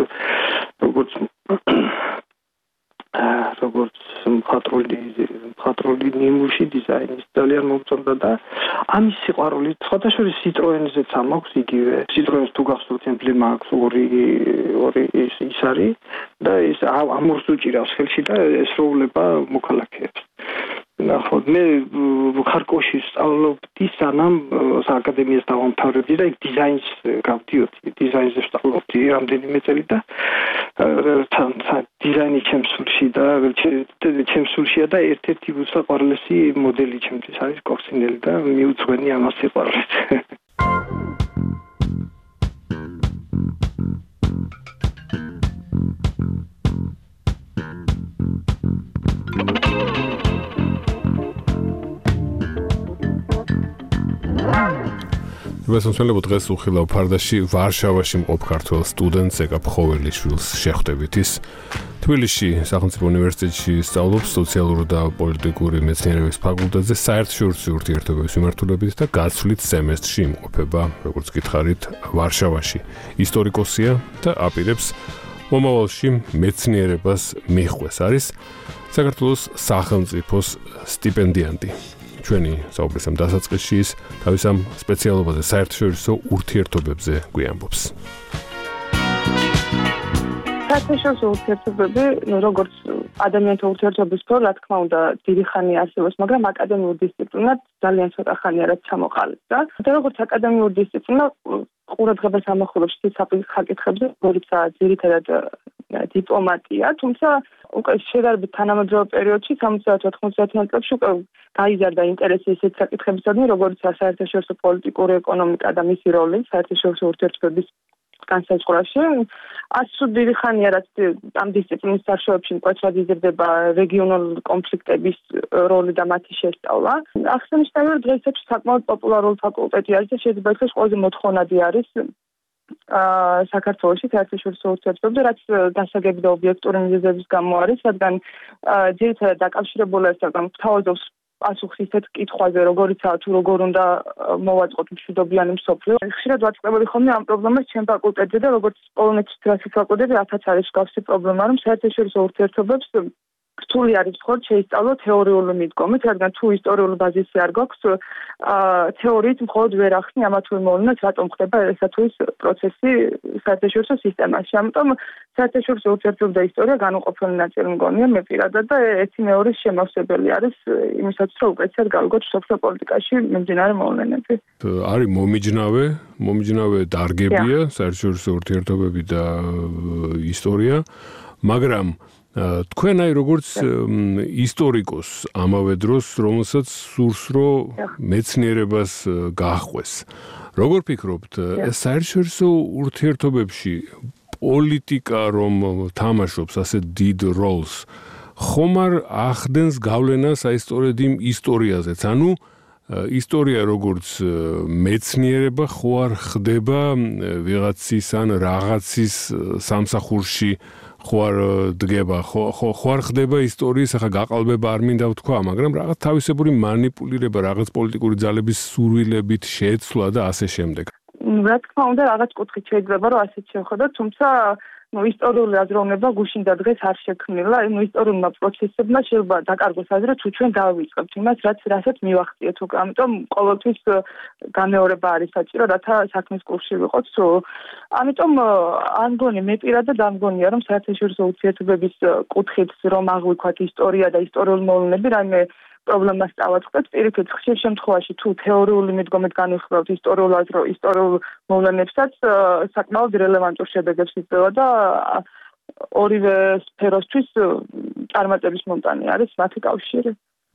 მხატვრული ნიმუში დიზაინის ძალიან მომწონდა და ამის სიყვარული სხვადასხვა Citroën-ზეც ამაქვს იგივე Citroën-ს თუ გახსოვთ ემბლემა აქვს ორი ის არის და ეს ამორს უჭირავს ხელში და ესროულება მოქალაქეებს ნახოთ მე ხარკოვში სწავლობდი სანამ აკადემიას დავამთავრებდი და იქ დიზაინს გავდიოდი დიზაინზე სწავლობდი რამდენიმე წელი და დიზაინი ჩემსულში და ჩემსულშია და ერთ-ერთი უსაყვარლესი მოდელი ჩემთვის არის კოქსინელი და მიუძღვენი ამას სიყვარულით ვესწრებო დღეს უხილავ ფარდაში ვარშავაში მყოფ ქართველ სტუდენტს ეკა ფხოვერლიშვილს შეხვდებით ის თბილისში სახელმწიფო უნივერსიტეტში სწავლობს სოციალური და პოლიტიკური მეცნიერების ფაკულტეტზე საერთაშორისო ურთიერთობების მიმართულებით და გაცვლით სემესტრში იმყოფება როგორც გითხარით ვარშავაში ისტორიკოსია და აპირებს მომავალში მეცნიერებას მიხვდეს არის საქართველოს სახელმწიფოს სტიპენდიანტი ჩვენი საუბრის ამ დასაწყისში ის თავის ამ სპეციალობაზე საერთაშორისო ურთიერთობებზე გვიამბობს. საერთაშორისო ურთიერთობები, როგორც ადამიანთა ურთიერთობის სფერო, რა თქმა უნდა, დიდი ხანი არსებობს, მაგრამ აკადემიურ დისციპლინად ძალიან ცოტა ხანია რაც ჩამოყალიბდა. და როგორც აკადემიურ დისციპლინა ყურადღებას ამახვილებს საკითხებზე, როდესაც ძირითადად დიპლომატია, თუმცა უკვე შედარებით თანამედროვე პერიოდში 70-80 წლებში უკვე გაიზარდა ინტერესი ესეთ საკითხებისადმი, როგორც საერთაშორისო პოლიტიკური ეკონომიკა და მისი როლი საერთაშორისო ურთიერთობების განსაზღვრავში. ასუ დიდი ხანია რაც ამ დისციპლინის საშუალებებში მკვეთრად იზრდება რეგიონალური კონფლიქტების როლი და მათი შესწავლა. აღსანიშნავია, რომ დღეისათვის საკმაოდ პოპულარული ფაკულტეტი არის და შეიძლება ითქვას ყველაზე მოთხოვნადი არის საქართველოში საერთაშორისო ურთიერთობებზე, რაც დასაგები და ობიექტური მიზეზების გამო არის, რადგან ძირითადად დაკავშირებულია საკუთარ თავაზობს პასუხს ისეთ კითხვაზე, როგორიცაა თუ როგორ უნდა მოვაწყოთ მშვიდობიანი მსოფლიო. ხშირად ვაწყდები ხოლმე ამ პრობლემას ჩემ ფაკულტეტზე და როგორც პოლონეთის დრასის ფაკულტეტზე, აქაც არის მსგავსი პრობლემა, რომ საერთაშორისო ურთიერთობებს რთული არის მხოლოდ შეისწავლო თეორიული მიდგომით, რადგან თუ ისტორიული ბაზისი არ გვაქვს, თეორიით მხოლოდ ვერ ახსნი ამა თუ იმ მოვლენას, რატომ ხდება ესა თუ ის პროცესი საერთაშორისო სისტემაში. ამიტომ საერთაშორისო ურთიერთობები და ისტორია განუყოფელი ნაწილი მგონია მე პირადად და ერთი მეორის შემავსებელი არის იმისაც, რომ უკეთესად გავიგოთ მსოფლიო პოლიტიკაში მიმდინარე მოვლენები. არის მომიჯნავე დარგებია საერთაშორისო ურთიერთობები და ისტორია, მაგრამ თქვენ აი როგორც ისტორიკოს ამავე დროს, რომელსაც სურს რომ მეცნიერებას გაახვეს. როგორ ფიქრობთ, საერთაშორისო ურთიერთობებში პოლიტიკა რომ თამაშობს ასე დიდ როლს, ხომ არ ახდენს გავლენას აი სწორედ იმ ისტორიაზეც? ანუ ისტორია როგორც მეცნიერება ხო არ ხდება ვიღაცის ან რაღაცის სამსახურში ხო არ დგება, ხო არ ხდება ისტორიის, ახლა გაყალბება არ მინდა ვთქვა, მაგრამ რაღაც თავისებური მანიპულირება, რაღაც პოლიტიკური ძალების სურვილებით შეცვლა და ასე შემდეგ. რა თქმა უნდა, რაღაც კუთხით შეიძლება რომ ასეც შეხვედრა, თუმცა ისტორიული აზროვნება გუშინ და დღეს არ შექმნილა, ისტორიულმა პროცესებმა შეიძლება დაკარგოს აზრი, თუ ჩვენ დავიწყებთ იმას, რასაც მივახციეთ უკვე. ამიტომ ყოველთვის გამეორება არის საჭირო, რათა საქმის კურსში ვიყოთ სრულ. ამიტომ არ მგონი, მე პირადად არ მგონია, რომ საერთაშორისო ურთიერთობების კუთხით რომ აღვიქვათ ისტორია და ისტორიული მოვლენები, რაიმე პრობლემას დავაწყდეთ. პირიქით, ხშირ შემთხვევაში თუ თეორიული მიდგომით განვიხილავთ ისტორიულ მოვლენებსაც, საკმაოდ რელევანტურ შედეგებს იძლევა და ორივე სფეროსთვის წარმატების მომტანი არის მათი კავშირი.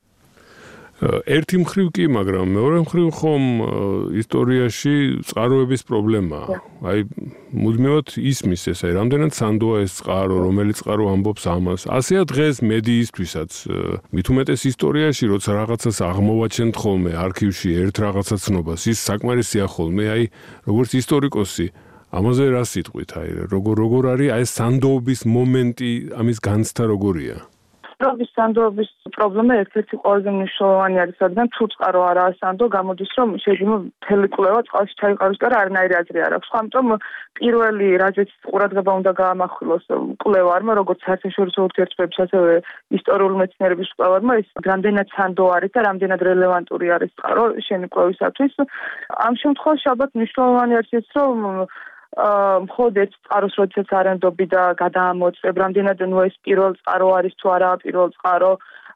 ერთი მხრივ კი, მაგრამ მეორე მხრივ ხომ ისტორიაში წყაროების პრობლემაა. აი, მუდმივად ისმის ეს, აი, რამდენად სანდოა ეს წყარო, რომელი წყარო ამბობს ამას. ასეა დღეს მედიისთვისაც, მით უმეტეს ისტორიაში, როცა რაღაცას აღმოვაჩენთ ხოლმე არქივში ერთ რაღაცა ცნობას, ის საკმარისია ხოლმე, აი, როგორც ისტორიკოსი, ამაზე რა სიტყვით, აი, როგორ არის აი სანდოობის მომენტი, ამის განცდა როგორია? სანდოობის პრობლემა ერთ-ერთი ყველაზე მნიშვნელოვანი არის, რადგან თუ წყარო არაა სანდო, გამოდის რომ შეიძლება მთელი კვლევა წყალში ჩაიყაროს და არანაირი აზრი არ აქვს. ამიტომ პირველი რაზეც ყურადღება უნდა გაამახვილოს კვლევარმა, როგორც საერთაშორისო ურთიერთობების, ასევე ისტორიული მეცნიერების კვლევარმა, ის რამდენად სანდო არის და რამდენად რელევანტური არის წყარო შენი კვლევისათვის. ამ შემთხვევაში ალბათ მნიშვნელოვანი არის ის, რომ მხოლოდ ერთ წყაროს როდესაც არენდობი და გადაამოწებ, რამდენად ეს პირველ წყარო არის თუ არაა პირველ წყარო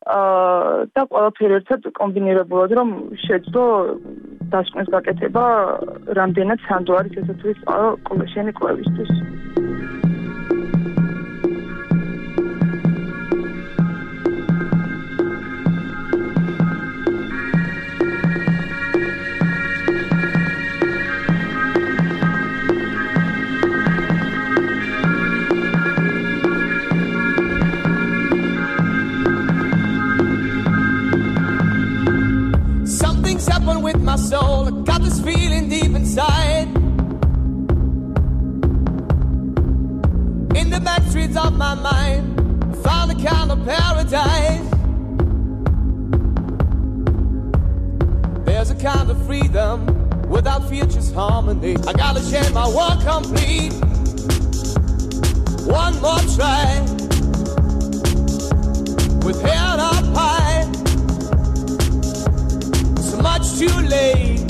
და ყველაფერი ერთად კომბინირებულად რომ შეძლო დასკვნის გაკეთება, რამდენად სანდო არის ესა თუ ის წყარო შენი კვლევისთვის. With my soul, I got this feeling deep inside. In the back streets of my mind, I found a kind of paradise. There's a kind of freedom without fear, just harmony. I gotta share my work complete. One more try, with head up high. Much too late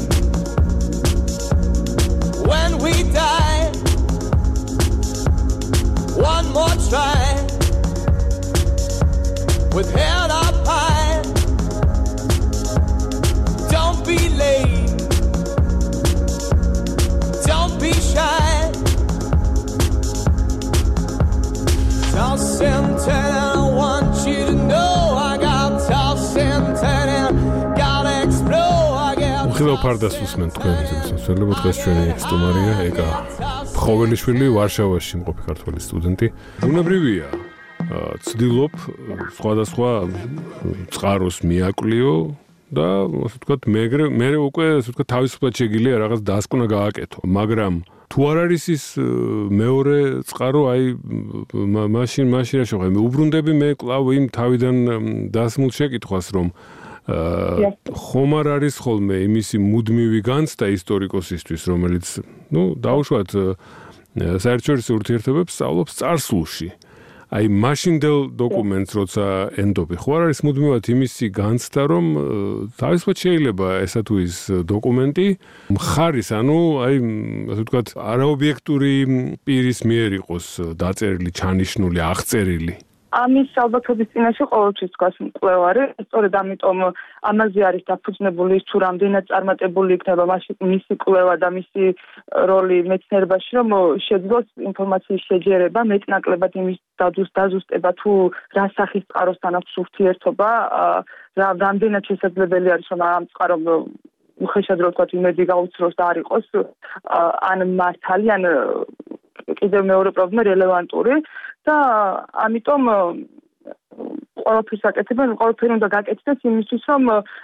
when we die. One more try with head up high. Don't be late, don't be shy. Toss and turn, I want you to know I got toss and turn. ხილავ ფარდას უსმენთ თქვენს მსმენელებო, დღეს ჩვენი სტუმარია ეკა ფხოველიშვილი, ვარშავაში მყოფი ქართველი სტუდენტი. ბუნებრივია, ცდილობ სხვადასხვა წყაროს მიაკვლიო და ასე ვთქვათ, მე უკვე ასე ვთქვათ თავისუფლად შეგიძლია რაღაც დასკვნა გააკეთო, მაგრამ თუ არ არის ის მეორე წყარო, აი მაშინ რა შეხვედრა, მე უბრუნდები მე კლავ იმ თავიდან დასმულ შეკითხვას, რომ ხომ არ არის ხოლმე იმისი მუდმივი განცდა ისტორიკოსისთვის, რომელიც, დაუშვათ საერთაშორისო ურთიერთობებს სწავლობს წარსულში. აი მაშინდელ დოკუმენტს როცა ენდობი, ხო არ არის მუდმივად იმისი განცდა, რომ თავისუფლად შეიძლება ესა თუ ის დოკუმენტი მხარის, აი ასე ვთქვათ, არაობიექტური პირის მიერ იყოს დაწერილი, ჩანიშნული, აღწერილი. ამის ალბათობის წინაშე ყოველთვის დგას მკვლევარი, სწორედ ამიტომ ამაზე არის დაფუძნებული ის, თუ რამდენად წარმატებული იქნება მისი კვლევა და მისი როლი მეცნიერებაში, რომ შეძლოს ინფორმაციის შეჯერება, მეტნაკლებად იმის დაზუსტება, თუ რა სახის წყაროსთან აქვს ურთიერთობა, რამდენად შესაძლებელი არის, რომ ამ წყარომ უხეშად რო ვთქვათ, იმედი გაუცროს და არ იყოს ან მართალი, ან კიდევ მეორე პრობლემა რელევანტური და ამიტომ ყველაფერს აკეთებენ, ყველაფერი უნდა გაკეთდეს იმისთვის, რომ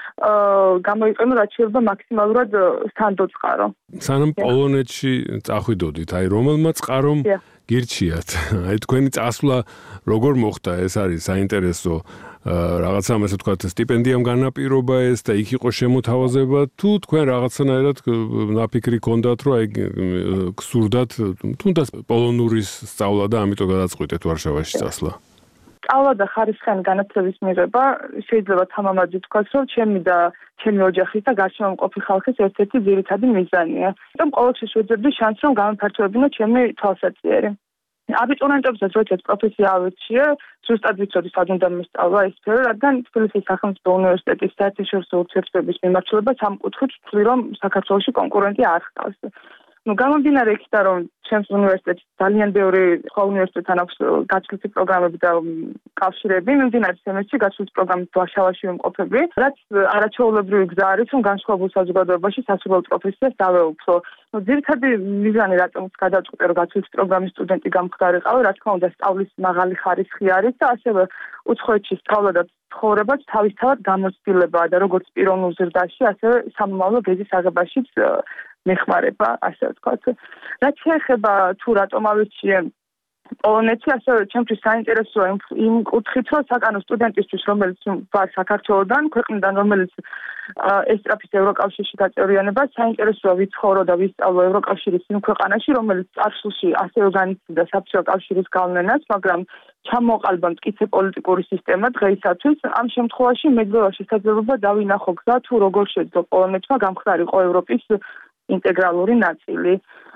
გამოიყენო რაც შეიძლება მაქსიმალურად სანდოწყარო. სანამ პოლონეთში წახვიდოდით, რომელმა წყარომ გირჩიათ? აი თქვენი წასვლა როგორ მოხდა? ეს არის საინტერესო რაღაცამ, ასე ვთქვათ, სტიპენდიამ განაპირობა ეს და იქ იყო შემოთავაზება, თუ თქვენ რაღაცნაირად ნაფიქრი გქონდათ, რომ აი გსურდათ თუნდაც პოლონურის სწავლა და ამიტომ გადაწყვიტეთ ვარშავაში წასვლა? სწავლა და ხარისხიანი განათლების მიღება შეიძლება თამამად ითქვას, რომ ჩემი და ჩემი ოჯახის და გარშემო მყოფი ხალხის ერთ-ერთი ძირითადი მიზანია. ამიტომ ყოველთვის ვეძებდი შანსს, რომ გამოფართოებინო ჩემი თვალსაჩინო. აბიტურიენტებსაც როდესაც პროფესია ავირჩიე, ზუსტად ვიცოდი სად უნდა მისწავლა ეს სფერო, რადგან თბილისის სახელმწიფო უნივერსიტეტის საერთაშორისო ურთიერთობების მიმართულება ამ კუთხით ვთვლი, რომ საქართველოში კონკურენტი არ ჰყავს. გამომდინარე იქიდან, რომ ჩემს უნივერსიტეტში ძალიან ბევრი სხვა უნივერსიტეტთან აქვს გაცვლითი პროგრამები და კავშირები, მიმდინარე სემესტრში გაცვლითი პროგრამით ვარშავაში ვიმყოფები, რაც არაჩვეულებრივი გზა არის, რომ განსხვავებულ საზოგადოებაში სასურველ პროფესიას დავეუფლო. ძირითადი მიზანი, რატომაც გადავწყვიტე, რომ გაცვლითი პროგრამის სტუდენტი გამხდარიყავი, რა თქმა უნდა, სწავლის მაღალი ხარისხი არის და ასევე უცხოეთში სწავლა და ცხოვრებაც თავისთავად გამოცდილებაა და როგორც პიროვნულ ზრდაში, ასევე სამომავლო გეზის აღებაშიც მეხმარება, ასე ვთქვათ. რაც შეეხება თუ რატომ ავირჩიე პოლონეთში, ასევე ჩემთვის საინტერესოა იმ კუთხით, რომ საკანო სტუდენტისთვის, რომელიც ვარ საქართველოდან, ქვეყნიდან, რომელიც ესწრაფის ევროკავშირში გაწევრიანება, საინტერესოა ვიცხოვრო და ვისწავლო ევროკავშირის იმ ქვეყანაში, რომელიც წარსულში ასევე განიცდიდა საბჭოთა კავშირის გავლენას, მაგრამ ჩამოყალიბა მტკიცე პოლიტიკური სისტემა დღეისათვის. ამ შემთხვევაში მეძლევა შესაძლებლობა დავინახო გზა, თუ როგორ შეძლო პოლონეთმა გამხდარიყო ევროპის ინტეგრალური ნაწილი.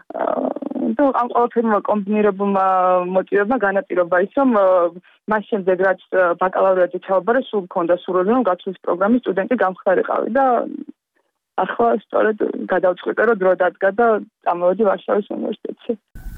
და ამ ყველაფერმა კომბინირებულმა მოტივებმა განაპირობა ის, რომ მას შემდეგ რაც ბაკალავრიატზე ჩავაბარე, სულ მქონდა სურვილი, რომ გაცვლის პროგრამის სტუდენტი გამხდარიყავი და ახლა სწორედ გადავწყვიტე, რომ დრო დადგა და წამოვედი ვარშავის უნივერსიტეტში.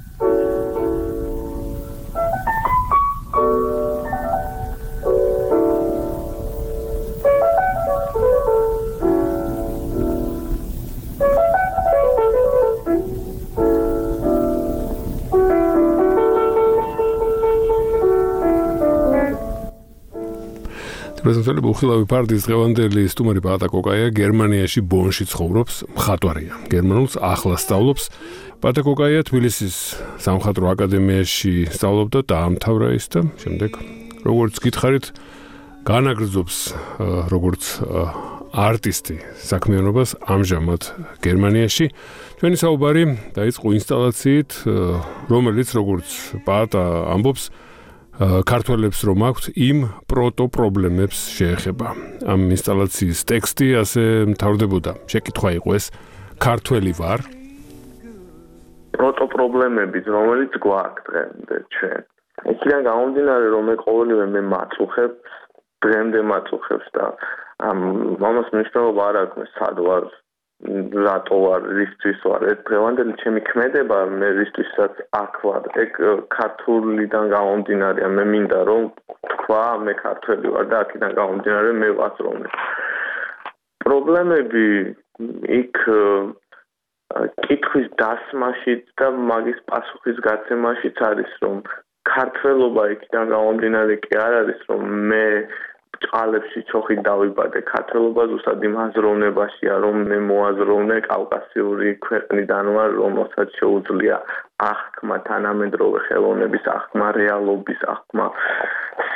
პრეზიდენტი უხილავი პარტიის დღევანდელი სტუმარი პაატა კოკაია გერმანიაში ბონში ცხოვრობს, მხატვარია. გერმანულს ახლა სწავლობს. პაატა კოკაია თბილისის სამხატვრო აკადემიაში სწავლობდა, დაამთავრა ის და შემდეგ როგორც გითხარით, განაგრძობს როგორც არტისტი საქმიანობას ამჟამად გერმანიაში. ჩვენი საუბარი დაიწყო ინსტალაციით, რომელიც როგორც პაატა ამბობს, ქართველებს რომ აქვთ იმ პროტო პრობლემებს შეეხება. ამ ინსტალაციის ტექსტი ასე მთავრდებოდა. შეკითხვა იყო ეს: ქართველი ვარ? პროტო პრობლემები, რომელიც გვაქვს დღემდე ჩვენ. იქიდან გამომდინარე, რომ მე მაწუხებ, დღემდე მაწუხებს და ამას მნიშვნელობა არ აქვს სად ვარ, რატო ვარ, რისთვის ვარ. ეს დღევანდელი ჩემი ქმედება, მე რისთვისაც აქ ვარ, ეგ ქართულიდან გამომდინარეა. მე მინდა რომ თქვა, მე ქართველი ვარ და აქედან გამომდინარე მე ვაზროვნე. პრობლემები იქ კითხვის დასმაშიც და მაგის პასუხის გაცემაშიც არის, რომ ქართველობა იქიდან გამომდინარე კი არ არის, რომ მე ჭყალებში ჩოხით დავიბადე. ქართველობა ზუსტად იმ აზროვნებაშია, რომ მე მოაზროვნე კავკასიური ქვეყნიდან ვარ, რომელსაც შეუძლია აღქმა თანამედროვე ხელოვნების, აღქმა რეალობის, აღქმა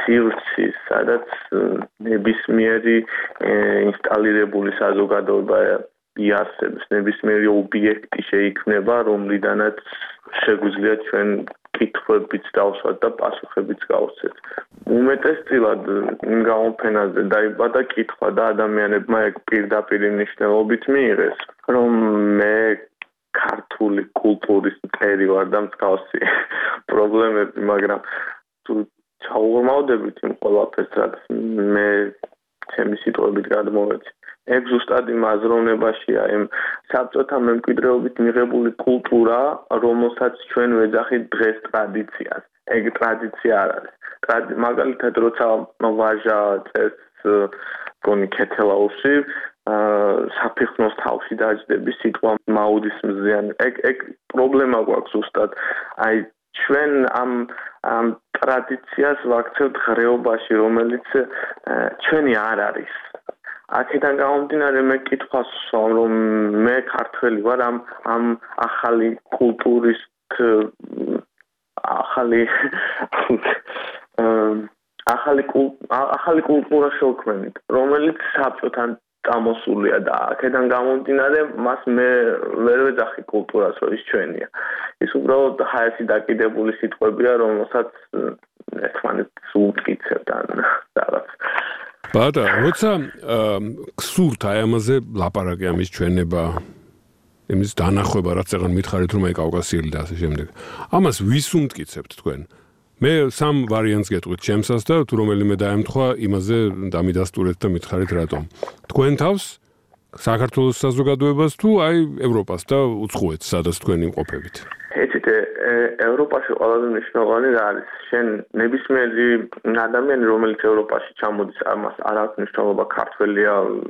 სივრცის, სადაც ნებისმიერი ინსტალირებული საზოგადოება იარსებს, ნებისმიერი ობიექტი შეიქმნება, რომლიდანაც შეგვიძლია ჩვენ კითხვებიც დავსვათ და პასუხებიც გავცეთ. უმეტესწილად იმ გამოფენაზე დაიბადა კითხვა და ადამიანებმა ეგ პირდაპირ მნიშვნელობით მიიღეს, რომ მე ქართული კულტურის მტერი ვარ და მსგავსი პრობლემები, მაგრამ თუ ჩაუღრმავდებით იმ ყველაფერს, რაც მე ჩემი სიტყვებით გადმოვეცი. ეგ ზუსტად იმ აზროვნებაშია, იმ საბჭოთა მემკვიდრეობით მიღებული კულტურა, რომელსაც ჩვენ ვეძახით დღეს ტრადიციას. ეგ ტრადიცია არ არის. მაგალითად, როცა ვაჟა წერს გონი ქეთელაურში, საფიხნოს თავში დაჯდები სიტყვა მაუდის მზიანი. ეგ პრობლემა გვაქვს ზუსტად. აი ჩვენ ამ ტრადიციას ვაქცევთ ღრეობაში, რომელიც ჩვენი არ არის. აქედან გამომდინარე მე კითხვას ვსვამ, რომ მე ქართველი ვარ ამ ახალი კულტურის ახალი კულტურა შევქმნით, რომელიც საბჭოთან წამოსულია და აქედან გამომდინარე მას მე ვერ ვეძახი კულტურას, რომ ის ჩვენია. ის უბრალოდ ჰაერში დაკიდებული სიტყვებია, რომელსაც ერთმანეთს უკიცებთ ან რაღაც. ბატა, როცა გსურთ აი ამაზე ლაპარაკი, ამის ჩვენება, იმის დანახვება, რაც ეგან მითხარით, რომ აი კავკასიელი და ასე შემდეგ. ამას ვის უმტკიცებთ თქვენ? მე სამ ვარიანტს გეტყვით ჩემსას და თუ რომელიმე დაემთხვა, იმაზე დამიდასტურეთ და მითხარით რატომ. თქვენ თავს, საქართველოს საზოგადოებას თუ აი ევროპას და უცხოეთს, სადაც თქვენ იმყოფებით? ეცით, ევროპაში ყველაზე მნიშვნელოვანი რა არის? შენ ნებისმიერი ადამიანი, რომელიც ევროპაში ჩამოდის, ამას არ აქვს მნიშვნელობა ქართველია,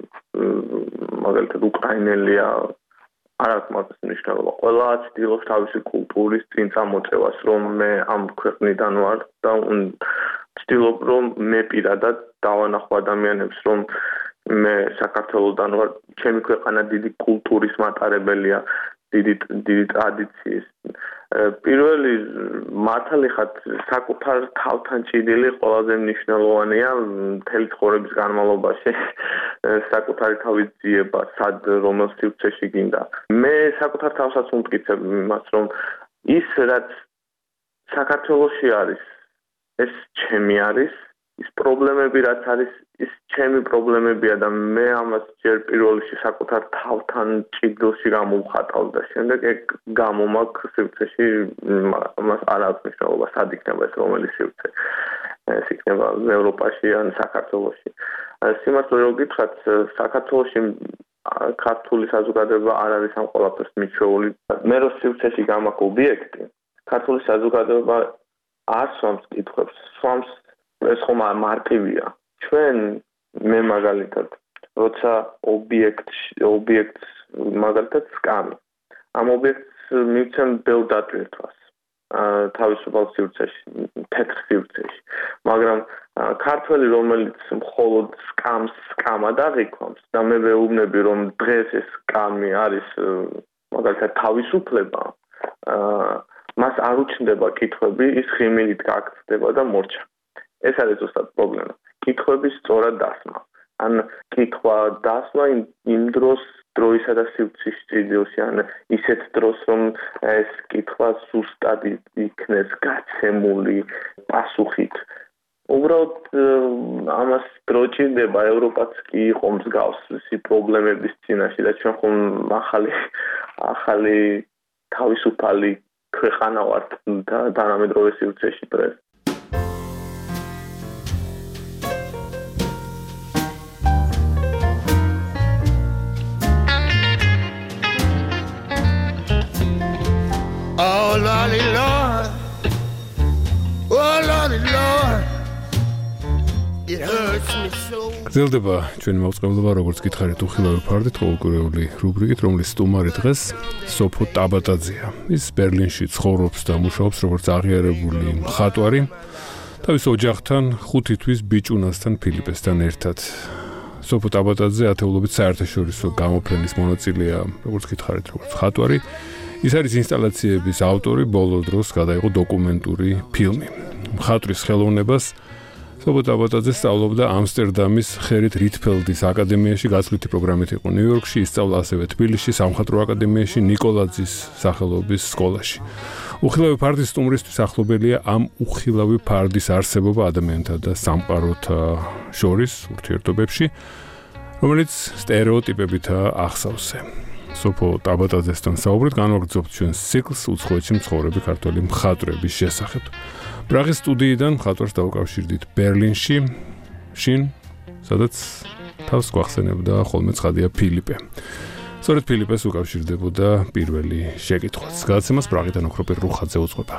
მაგალითად უკრაინელია, არ აქვს მაგას მნიშვნელობა. ყველა ცდილობს თავისი კულტურის წინ წამოწევას, რომ მე ამ ქვეყნიდან ვარ და ცდილობ, რომ მე პირადად დავანახო ადამიანებს, რომ მე საქართველოსდან ვარ, ჩემი ქვეყანა დიდი კულტურის მატარებელია, დიდი ტრადიციის. პირველი მართალი ხარ, საკუთარ თავთან ჭიდილი ყველაზე მნიშვნელოვანია მთელი ცხოვრების განმავლობაში საკუთარი თავის ძიება, სად რომელ სივრცეში გინდა. მე საკუთარ თავსაც უმტკიცებ იმას, რომ ის რაც საქართველოში არის, ეს ჩემი არის, ის პრობლემები რაც არის, ის ჩემი პრობლემებია და მე ამას ჯერ პირველ რიგში საკუთარ თავთან ჭიდილში გამოვხატავ და შემდეგ ეგ გამომაქვს სივრცეში, მას არ აქვს მნიშვნელობა, სად იქნება ეს რომელი სივრცე. ეს იქნება ევროპაში ან საქართველოში. სიმართლე რომ გითხრათ, საქართველოში ქართული საზოგადოება არ არის ამ ყველაფერს მიჩვეული. მე რო სივრცეში გამაქვს ობიექტი, ქართული საზოგადოება არ swams კითხვებს, swams ეს ხომ მარტივია. ჩვენ მე მაგალითად, როცა ობიექტს მაგალითად სკამი. ამ ობიექტს მივცემ ბევრ დატვირთვას. თავისუფალ სივრცეში, თეთრ სივრცეში. მაგრამ ქართველი, რომელიც მხოლოდ სკამად აღიქვამს და მე ვეუბნები, რომ დღეს ეს სკამი არის მაგალითად თავისუფლება, მას არ უჩნდება კითხვები, ის ღიმილით გაქცდება და მორჩა. ეს არის ზუსტად პრობლემა. კითხვების სწორად დასმა. ან კითხვა დასმა იმ დროისა და სივრცის ჭიდილში, ან ისეთ დროს, რომ ეს კითხვა ზუსტად იქნეს გაცემული პასუხით. უბრალოდ ამას დრო ჭირდება, ევროპაც კი იყო მსგავსი პრობლემების წინაშე და ჩვენ ხომ ახალი თავისუფალი ქვეყანა ვართ და თანამედროვე სივრცეში დღეს. Oh Lordy Lord, oh Lordy Lord, it hurts me so. გრძელდება ჩვენი მაუწყებლობა, როგორც გითხარით, უხილავი ფარდით ყოველკვირეული რუბრიკით, რომლის სტუმარი დღეს სოფო ტაბატაძეა. ის ბერლინში ცხოვრობს და მუშაობს როგორც აღიარებული მხატვარი. თავის ოჯახთან 5 თვის ბიჭუნასთან ფილიპესთან ერთად. სოფო ტაბატაძე ათეულობით საერთაშორისო გამოფენის მონაწილეა, როგორც გითხარით, როგორც მხატვარი. ის არის ინსტალაციების ავტორი, ბოლო დროს გადაიღო დოკუმენტური ფილმი. მხატვრის ხელოვნებას სლობოდა აბატაძე სწავლობდა ამსტერდამის ხერით რითფელდის აკადემიაში, გაცვლითი პროგრამით იყო ნიუ-იორკში, ისწავლა ასევე თბილისში, სამხატვრო აკადემიაში, ნიკოლაძის სახელობის სკოლაში. უხილავი ფარდის სტუმრისთვის ახლობელია ამ უხილავი ფარდის არსებობა ადამიანთა და სამყაროთა შორის ურთიერთობებში, რომელიც სტერეოტიპებითაა ახსავსე. სოფო აბატაძესთან საუბრით განვაგრძობთ ჩვენს ციკლს უცხოეთში მცხოვრები ქართველი მხატვრების შესახებ. პრაღის სტუდიიდან მხატვარს დავუკავშირდით ბერლინში, შინ, სადაც თავს გვახსენებდა ხოლმე ცხადია ფილიპე. სწორედ ფილიპეს უკავშირდებოდა პირველი შეკითხვაც. გადაცემას პრაღიდან ოქროპირ რუხაძე უძღვება.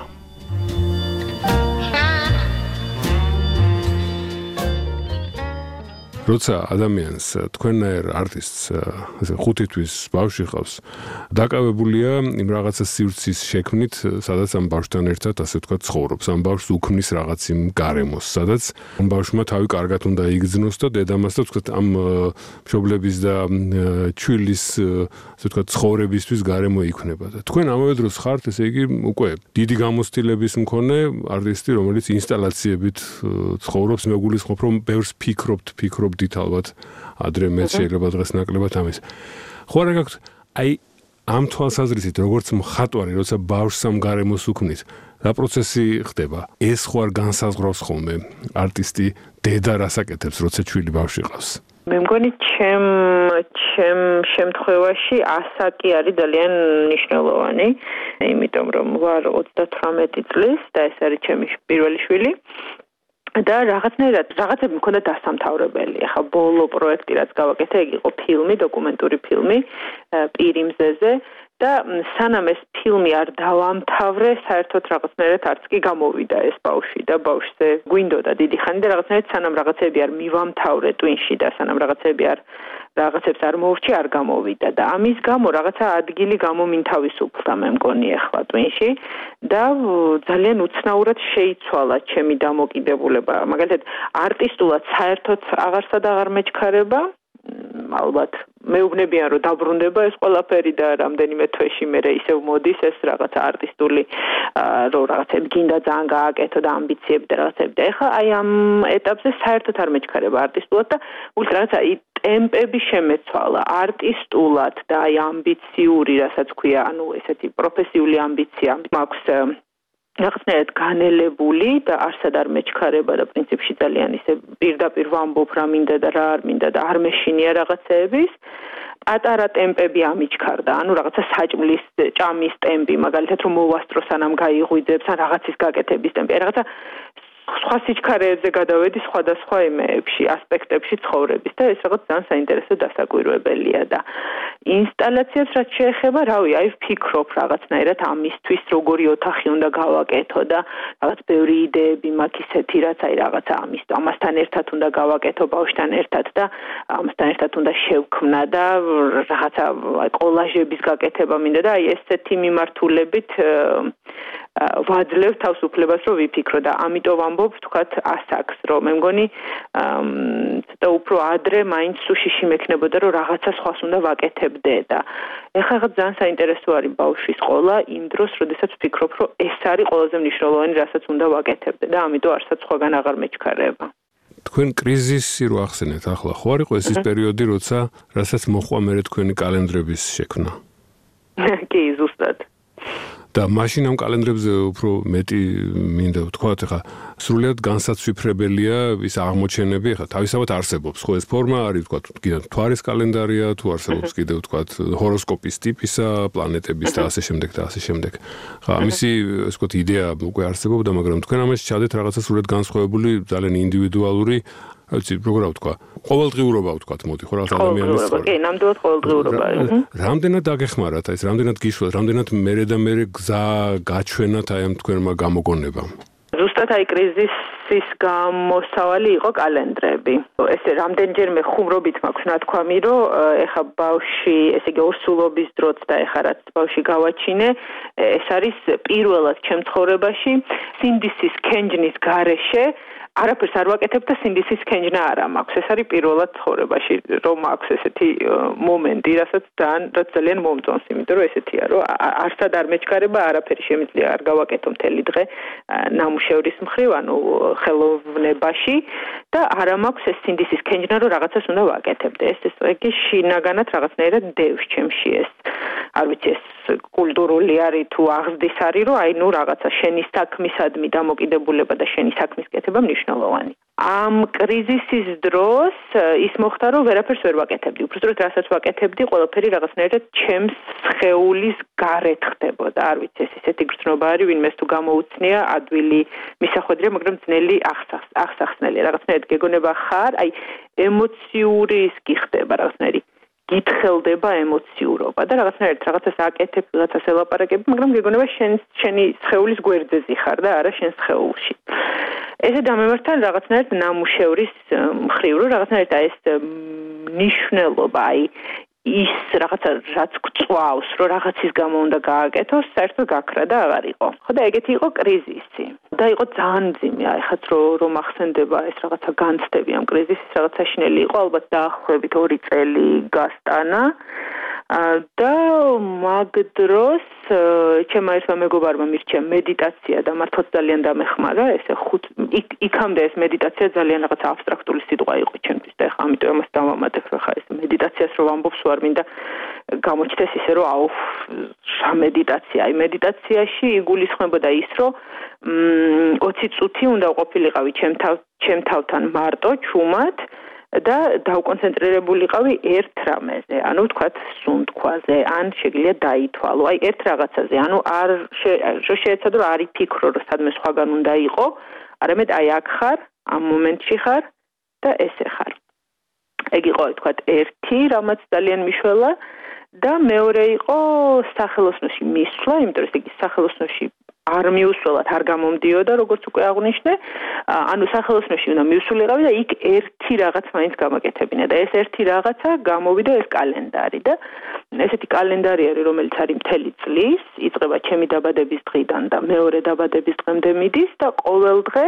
როცა ადამიანს თქვენნაირ არტისტს ესე 5 თვის ბავშვი ყავს, დაკავებულია იმ რაღაცა სივრცის შექმნით, სადაც ამ ბავშვთან ერთად ასე ვთქვათ ცხოვრობს. ამ ბავშვს უქმნის რაღაც იმ გარემოს, სადაც ამ ბავშვმა თავი კარგად უნდა იგრძნოს და დედამას და ვთქვათ ამ მშობლების და ჩვილის ასე ვთქვათ ცხოვრებისთვის გარემო იქნება. და თქვენ ამავე დროს ხართ, ესე იგი, უკვე დიდი გამოცდილების მქონე არტისტი, რომელიც ინსტალაციებით ცხოვრობს, მეგულისხმობ, რომ ბევრს ფიქრობთ ალბათ ადრე მე შეიძლება დღეს ნაკლებად ამის. ხო არა გაქვთ აი ამ თვალსაზრისით როგორც მხატვარი, როცა ბავშვს ამ გარემოს უქმნის, რა პროცესი ხდება? ეს ხო არ განსაზღვრავს ხოლმე არტისტი დედა რას აკეთებს, როცა ჩვილი ბავშვი ყავს? მე მგონი ჩემ შემთხვევაში ასაკი არის ძალიან მნიშვნელოვანი, იმიტომ რომ ვარ 38 წლის და ეს არის ჩემი პირველი შვილი. და რაღაცები მქონდა დასამთავრებელი. ახლა ბოლო პროექტი რაც გავაკეთე, ეგ იყო ფილმი, დოკუმენტური ფილმი პირი მზეზე და სანამ ეს ფილმი არ დავამთავრე, საერთოდ რაღაცნაირად არც კი გამოვიდა ეს ბავშვი და ბავშვზე გვინდოდა დიდი ხანი და რაღაცნაირად სანამ რაღაცები არ მივამთავრე ტვინში და სანამ რაღაცებს არ მოვრჩი, არ გამოვიდა და ამის გამო რაღაცა ადგილი გამომინთავისუფლდა მე მგონი ახლა ტვინში და ძალიან უცნაურად შეიცვალა ჩემი დამოკიდებულება. მაგალითად, არტისტულად საერთოდ აღარ მეჩქარება. ალბათ მეუბნებიან რომ დაბრუნდება ეს ყველაფერი და რამდენიმე თვეში მე ისევ მოდის ეს რაღაცა არტისტული რომ რაღაცები გინდა ძალიან გააკეთო და ამბიციები და რაღაცები და ეხლა აი ამ ეტაპზე საერთოდ არ მეჩქარება არტისტულად და უბრალოდ რაღაცა ტემპები შემეცვალა არტისტულად და აი ამბიციური რასაც ქვია ანუ ესეთი პროფესიული ამბიცია მაქვს რაღაცნაირად განელებული და არსად არ მეჩქარება და პრინციპში ძალიან ისე პირდაპირ ვამბობ რა მინდა და რა არ მინდა და არ მეშინია რაღაცეების პატარა ტემპები ამიჩქარდა ანუ რაღაცა საჭმლის ჭამის ტემპი მაგალითად რომ მოვასწრო სანამ გაიღვიძებს ან რაღაცის გაკეთების ტემპი რაღაცა სხვა სიჩქარეებზე გადავედი სხვადასხვა იმეებში, ასპექტებში ცხოვრების და ეს რაღაც ძალიან საინტერესო დასაკვირვებელია და ინსტალაციას რაც შეეხება, რავი, აი ვფიქრობ რაღაცნაირად ამისთვის როგორი ოთახი უნდა გავაკეთო და რაღაც ბევრი იდეები მაქვს ისეთი, რაც აი რაღაცა ამასთან ერთად უნდა გავაკეთო ბავშვთან ერთად და ამასთან ერთად უნდა შევქმნა და რაღაცა აი კოლაჟების გაკეთება მინდა და აი ესეთი მიმართულებით ვაძლევ თავს უფლებას რომ ვიფიქრო და ამიტომ ვამბობ თქვათ ასაკს რომ მე მგონი ცოტა უფრო ადრე მაინც სუშიში მექნებოდა რომ რაღაცა სხვას უნდა ვაკეთებდე და ეხლა ძალიან საინტერესო არის ბავშვის ყოლა იმ დროს როდესაც ვფიქრობ რომ ეს არის ყველაზე მნიშვნელოვანი რასაც უნდა ვაკეთებდე და ამიტომ არსად სხვაგან აღარ მეჩქარება თქვენ კრიზისი რო ახსენეთ ახლა ხო არ იყო ეს ის პერიოდი როცა რასაც მოხვა მე თქვენი კალენდრების შექმნა კი ზუსტად და მაშინ ამ კალენდრებზე უფრო მეტი მინდა ვთქვათ, ხა სრულიად განსაცვიფრებელია ის აღმოჩენები, ხა თავისთავად არსებობს, ხო ეს ფორმა არის, ვთქვათ, კიდევ თვარის კალენდარია, თუ არსებობს კიდევ ვთქვათ, ჰოროსკოპის ტიპისა, პლანეტების და ასე შემდეგ და ასე შემდეგ. ხა ამისი, ასე ვთქვათ, იდეა უკვე არსებობდა, მაგრამ თქვენ ამაში ჩადეთ რაღაცა სრულიად განსხვავებული, ძალიან ინდივიდუალური აიცი, როგორ ვთქვა, ყოველდღიურობა ვთქვათ, მოდი, ხო რაღაც ადამიანის ცხოვრება. კი, ნამდვილად ყოველდღიურობა არის. რამდენად დაგეხმარათ, აი ეს რამდენად გიშვათ, რამდენად მერე და მერე გზა გაჩვენათ აი ამ თქვენმა გამოგონებამ. ზუსტად აი კრიზისის გამოსავალი იყო კალენდრები. ესე რამდენჯერმე ხუმრობით მაქვს ნათქვამი, რომ ეხა ბავშვი, ესე იგი ორსულობის დროც და ეხა რაც ბავშვი გავაჩინე, ეს არის პირველად ჩემ ცხოვრებაში სინდისის ქენჯნის გარეშე არაფერს არ ვაკეთებ და სინდისის ქენჯნა არ მაქვს. ეს არის პირველად ცხოვრებაში, რომ აქვს ესეთი მომენტი, რასაც ძალიან მომწონს, იმიტომ რომ ესეთია, რომ არსად არ მეჩქარება, არაფერი შემიძლია არ გავაკეთო მთელი დღე ნამუშევრის მხრივ, ანუ ხელოვნებაში და არ მაქვს ეს სინდისის ქენჯნა, რომ რაღაცას უნდა ვაკეთებდე. ეს იგი შინაგანად რაღაცნაირად დევს ჩემში ეს. არ ვიცი, ეს კულტურული არის თუ აღზრდის არის, რომ აი ნუ რაღაცა შენი საქმისადმი დამოკიდებულება და შენი საქმის კეთება მნიშვნელოვანი. ამ კრიზისის დროს ის მოხდა, რომ ვერაფერს ვერ ვაკეთებდი. უბრალოდ რასაც ვაკეთებდი, ყველაფერი რაღაცნაირად ჩემს სხეულის გარეთ ხდებოდა. არ ვიცი, ეს ისეთი გრძნობა არის, ვინმეს თუ გამოუცნია ადვილი მისახვედრია, მაგრამ ძნელი აღსახსნელია. რაღაცნაირად გეგონება ხარ, აი ემოციური ის გიხდება რაღაცნაირი გითხელდება ემოციურობა და რაღაცნაირად რაღაცას აკეთებ, რაღაცას ელაპარაკებ, მაგრამ გეგონება შენი სხეულის გვერდზე ხარ და არა შენ სხეულში. ესე დამემართა რაღაცნაირად ნამუშევრის მხრივ, რომ რაღაცნაირად ეს ნიშნულობა, აი ის რაღაცა რაც გწვავს, რომ რაღაცის გამო უნდა გააკეთოს, საერთოდ გაქრა და აღარ იყო. ხო და ეგეთი იყო კრიზისი. და იყო ძალიან მძიმე, აი ხაც რომ ახსენდება ეს რაღაცა განცდები ამ კრიზისის, რაღაც საშინელი იყო, ალბათ დაახლოებით 2 წელი გასტანა. და მაგ დროს ჩემმა ერთმა მეგობარმა მირჩია მედიტაცია და მართლაც ძალიან დამეხმარა, ესე იქამდე ეს მედიტაცია ძალიან რაღაც აბსტრაქტული სიტყვა იყო ჩემთვის და ეხლა ამიტომ ამას დავამატებ, რომ ხა ეს მედიტაციას რომ ვამბობს ვარ მინდა გამოჩნდეს ისე რომ აუ რა მედიტაცია, აი მედიტაციაში იგულისხმებოდა ის, რომ 20 წუთი უნდა ყოფილიყავი ჩემ თავთან მარტო, ჩუმად და დავკონცენტრირებულიყავი ერთ რამეზე, ანუ ვთქვათ სუნთქვაზე, ან შეგვიძლია დაითვალო, აი ერთ რაღაცაზე, ანუ არ შეეცადო რომ არ იფიქრო, რომ სადმე სხვაგან უნდა იყო, არამედ აი აქ ხარ, ამ მომენტში ხარ და ესე ხარ. ეგ იყო ვთქვათ ერთი, რამაც ძალიან მიშველა და მეორე იყო სახელოსნოში მისვლა, იმიტომ რომ იგი სახელოსნოში არ მიუსვლელად არ გამომდიოდა, როგორც უკვე აღვნიშნე, ანუ სახელოსნოში უნდა მივსულიყავი და იქ ერთი რაღაც მაინც გამაკეთებინა და ეს ერთი რაღაცა გამოვიდა ეს კალენდარი და ესეთი კალენდარი არის, რომელიც არის მთელი წლის, იწყება ჩემი დაბადების დღიდან და მეორე დაბადების დღემდე მიდის და ყოველ დღე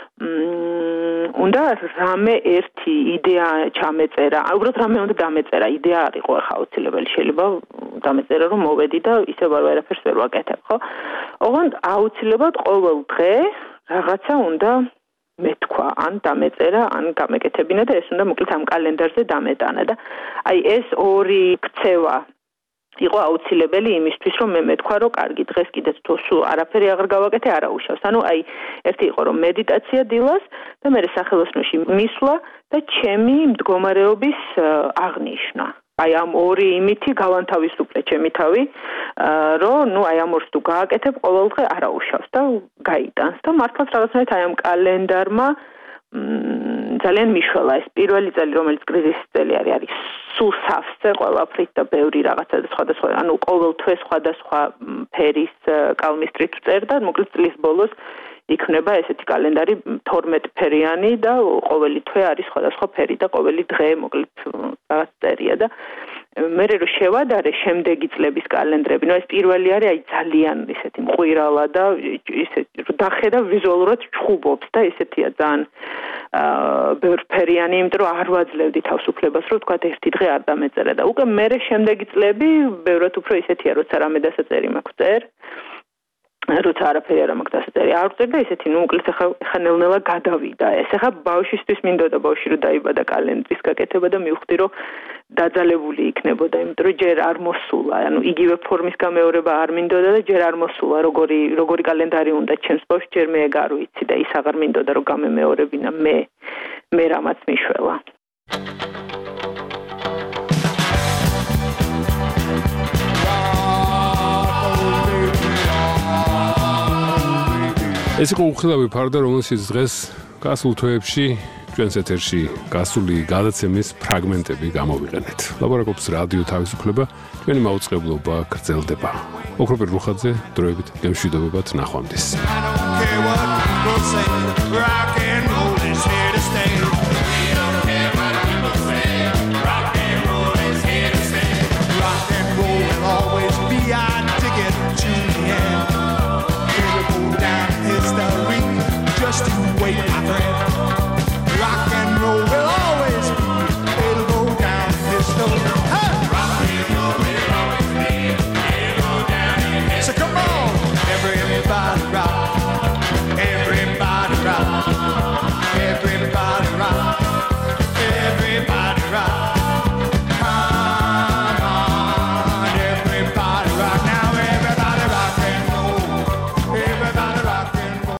უნდა რამე ერთი იდეა ჩამეწერა, უბრალოდ რამე უნდა დამეწერა, იდეა არ იყო ახლა აუცილებელი, შეიძლება დამეწერა რომ მოვედი და ისე ვერაფერს ვერ ვაკეთებ, ხო? ოღონდ აუცილებლად ყოველ დღე რაღაცა უნდა მეთქვა, ან დამეწერა, ან გამეკეთებინა და ეს უნდა მოკლედ ამ კალენდარზე დამეტანა და აი ეს ორი ქცევა იყო აუცილებელი იმისთვის, რომ მე მეთქვა, რომ კარგი დღეს კიდეც თუ სულ არაფერი აღარ გავაკეთე, არა უშავს. ანუ აი ერთი იყო რომ მედიტაცია დილას და მე სახელოსნოში მისვლა და ჩემი მდგომარეობის აღნიშვნა. აი ამ ორი იმითი გავანთავისუფლე ჩემი თავი, რომ ნუ აი ამ ორს თუ გააკეთებ, ყოველ დღე არა უშავს და გაიტანს და მართლაც რაღაცნაირად აი ამ კალენდარმა ძალიან მიშველა ეს პირველი წელი, რომელიც კრიზისის წელი არის სულ სავსე ყველაფრით და ბევრი რაღაცა და სხვადასხვა, ანუ ყოველ თვე სხვადასხვა ფერის კალმისტრით წერ და მოკლედ წლის ბოლოს იქნება ესეთი კალენდარი 12 ფერიანი და ყოველი თვე არის სხვადასხვა ფერი და ყოველი დღე მოკლედ რაღაც წერია და მე რო შევადარე შემდეგი წლების კალენდრები, ნუ ეს პირველი არის აი ძალიან ისეთი მყვირალა და ისეთი რომ დახედა ვიზუალურად ჩხუბობს და ისეთია ძალიან ბევრფერიანი, იმიტომ რომ არ ვაძლევდი თავისუფლებას, რომ თქვა ერთი დღე არ დამეწერა და უკვე მე შემდეგი წლები ბევრად უფრო ისეთია, როცა რამე დასაწერი მაქვს წერ როცა არაფერი არ მაქვს დასაწერი არ ვწერ და ისეთი ნუ მოკლედ ახლა ნელ-ნელა გადავიდა ეს ახლა ბავშვისთვის მინდოდა ბავშვი რომ დაიბადა კალენდრის გაკეთება და მივხვდი რომ დაძალებული იქნებოდა იმიტომ რომ ჯერ არ მოსულა ანუ იგივე ფორმის გამეორება არ მინდოდა და ჯერ არ მოსულა როგორი კალენდარი უნდა ჩემს ბავშვს ჯერ მე ეგ არ ვიცი და ის აღარ მინდოდა რომ გამემეორებინა მე რამაც მიშველა ეს იყო უხილავი ფარდა, რომელშიც დღეს გასულ თვეებში ჩვენს ეთერში გასული გადაცემის ფრაგმენტები გამოვიყენეთ. ლაპარაკობს რადიო თავისუფლება, ჩვენი მაუწყებლობა გრძელდება. ოქროპერ რუხაძე, დროებით გემშვიდობებად ნახვამდის.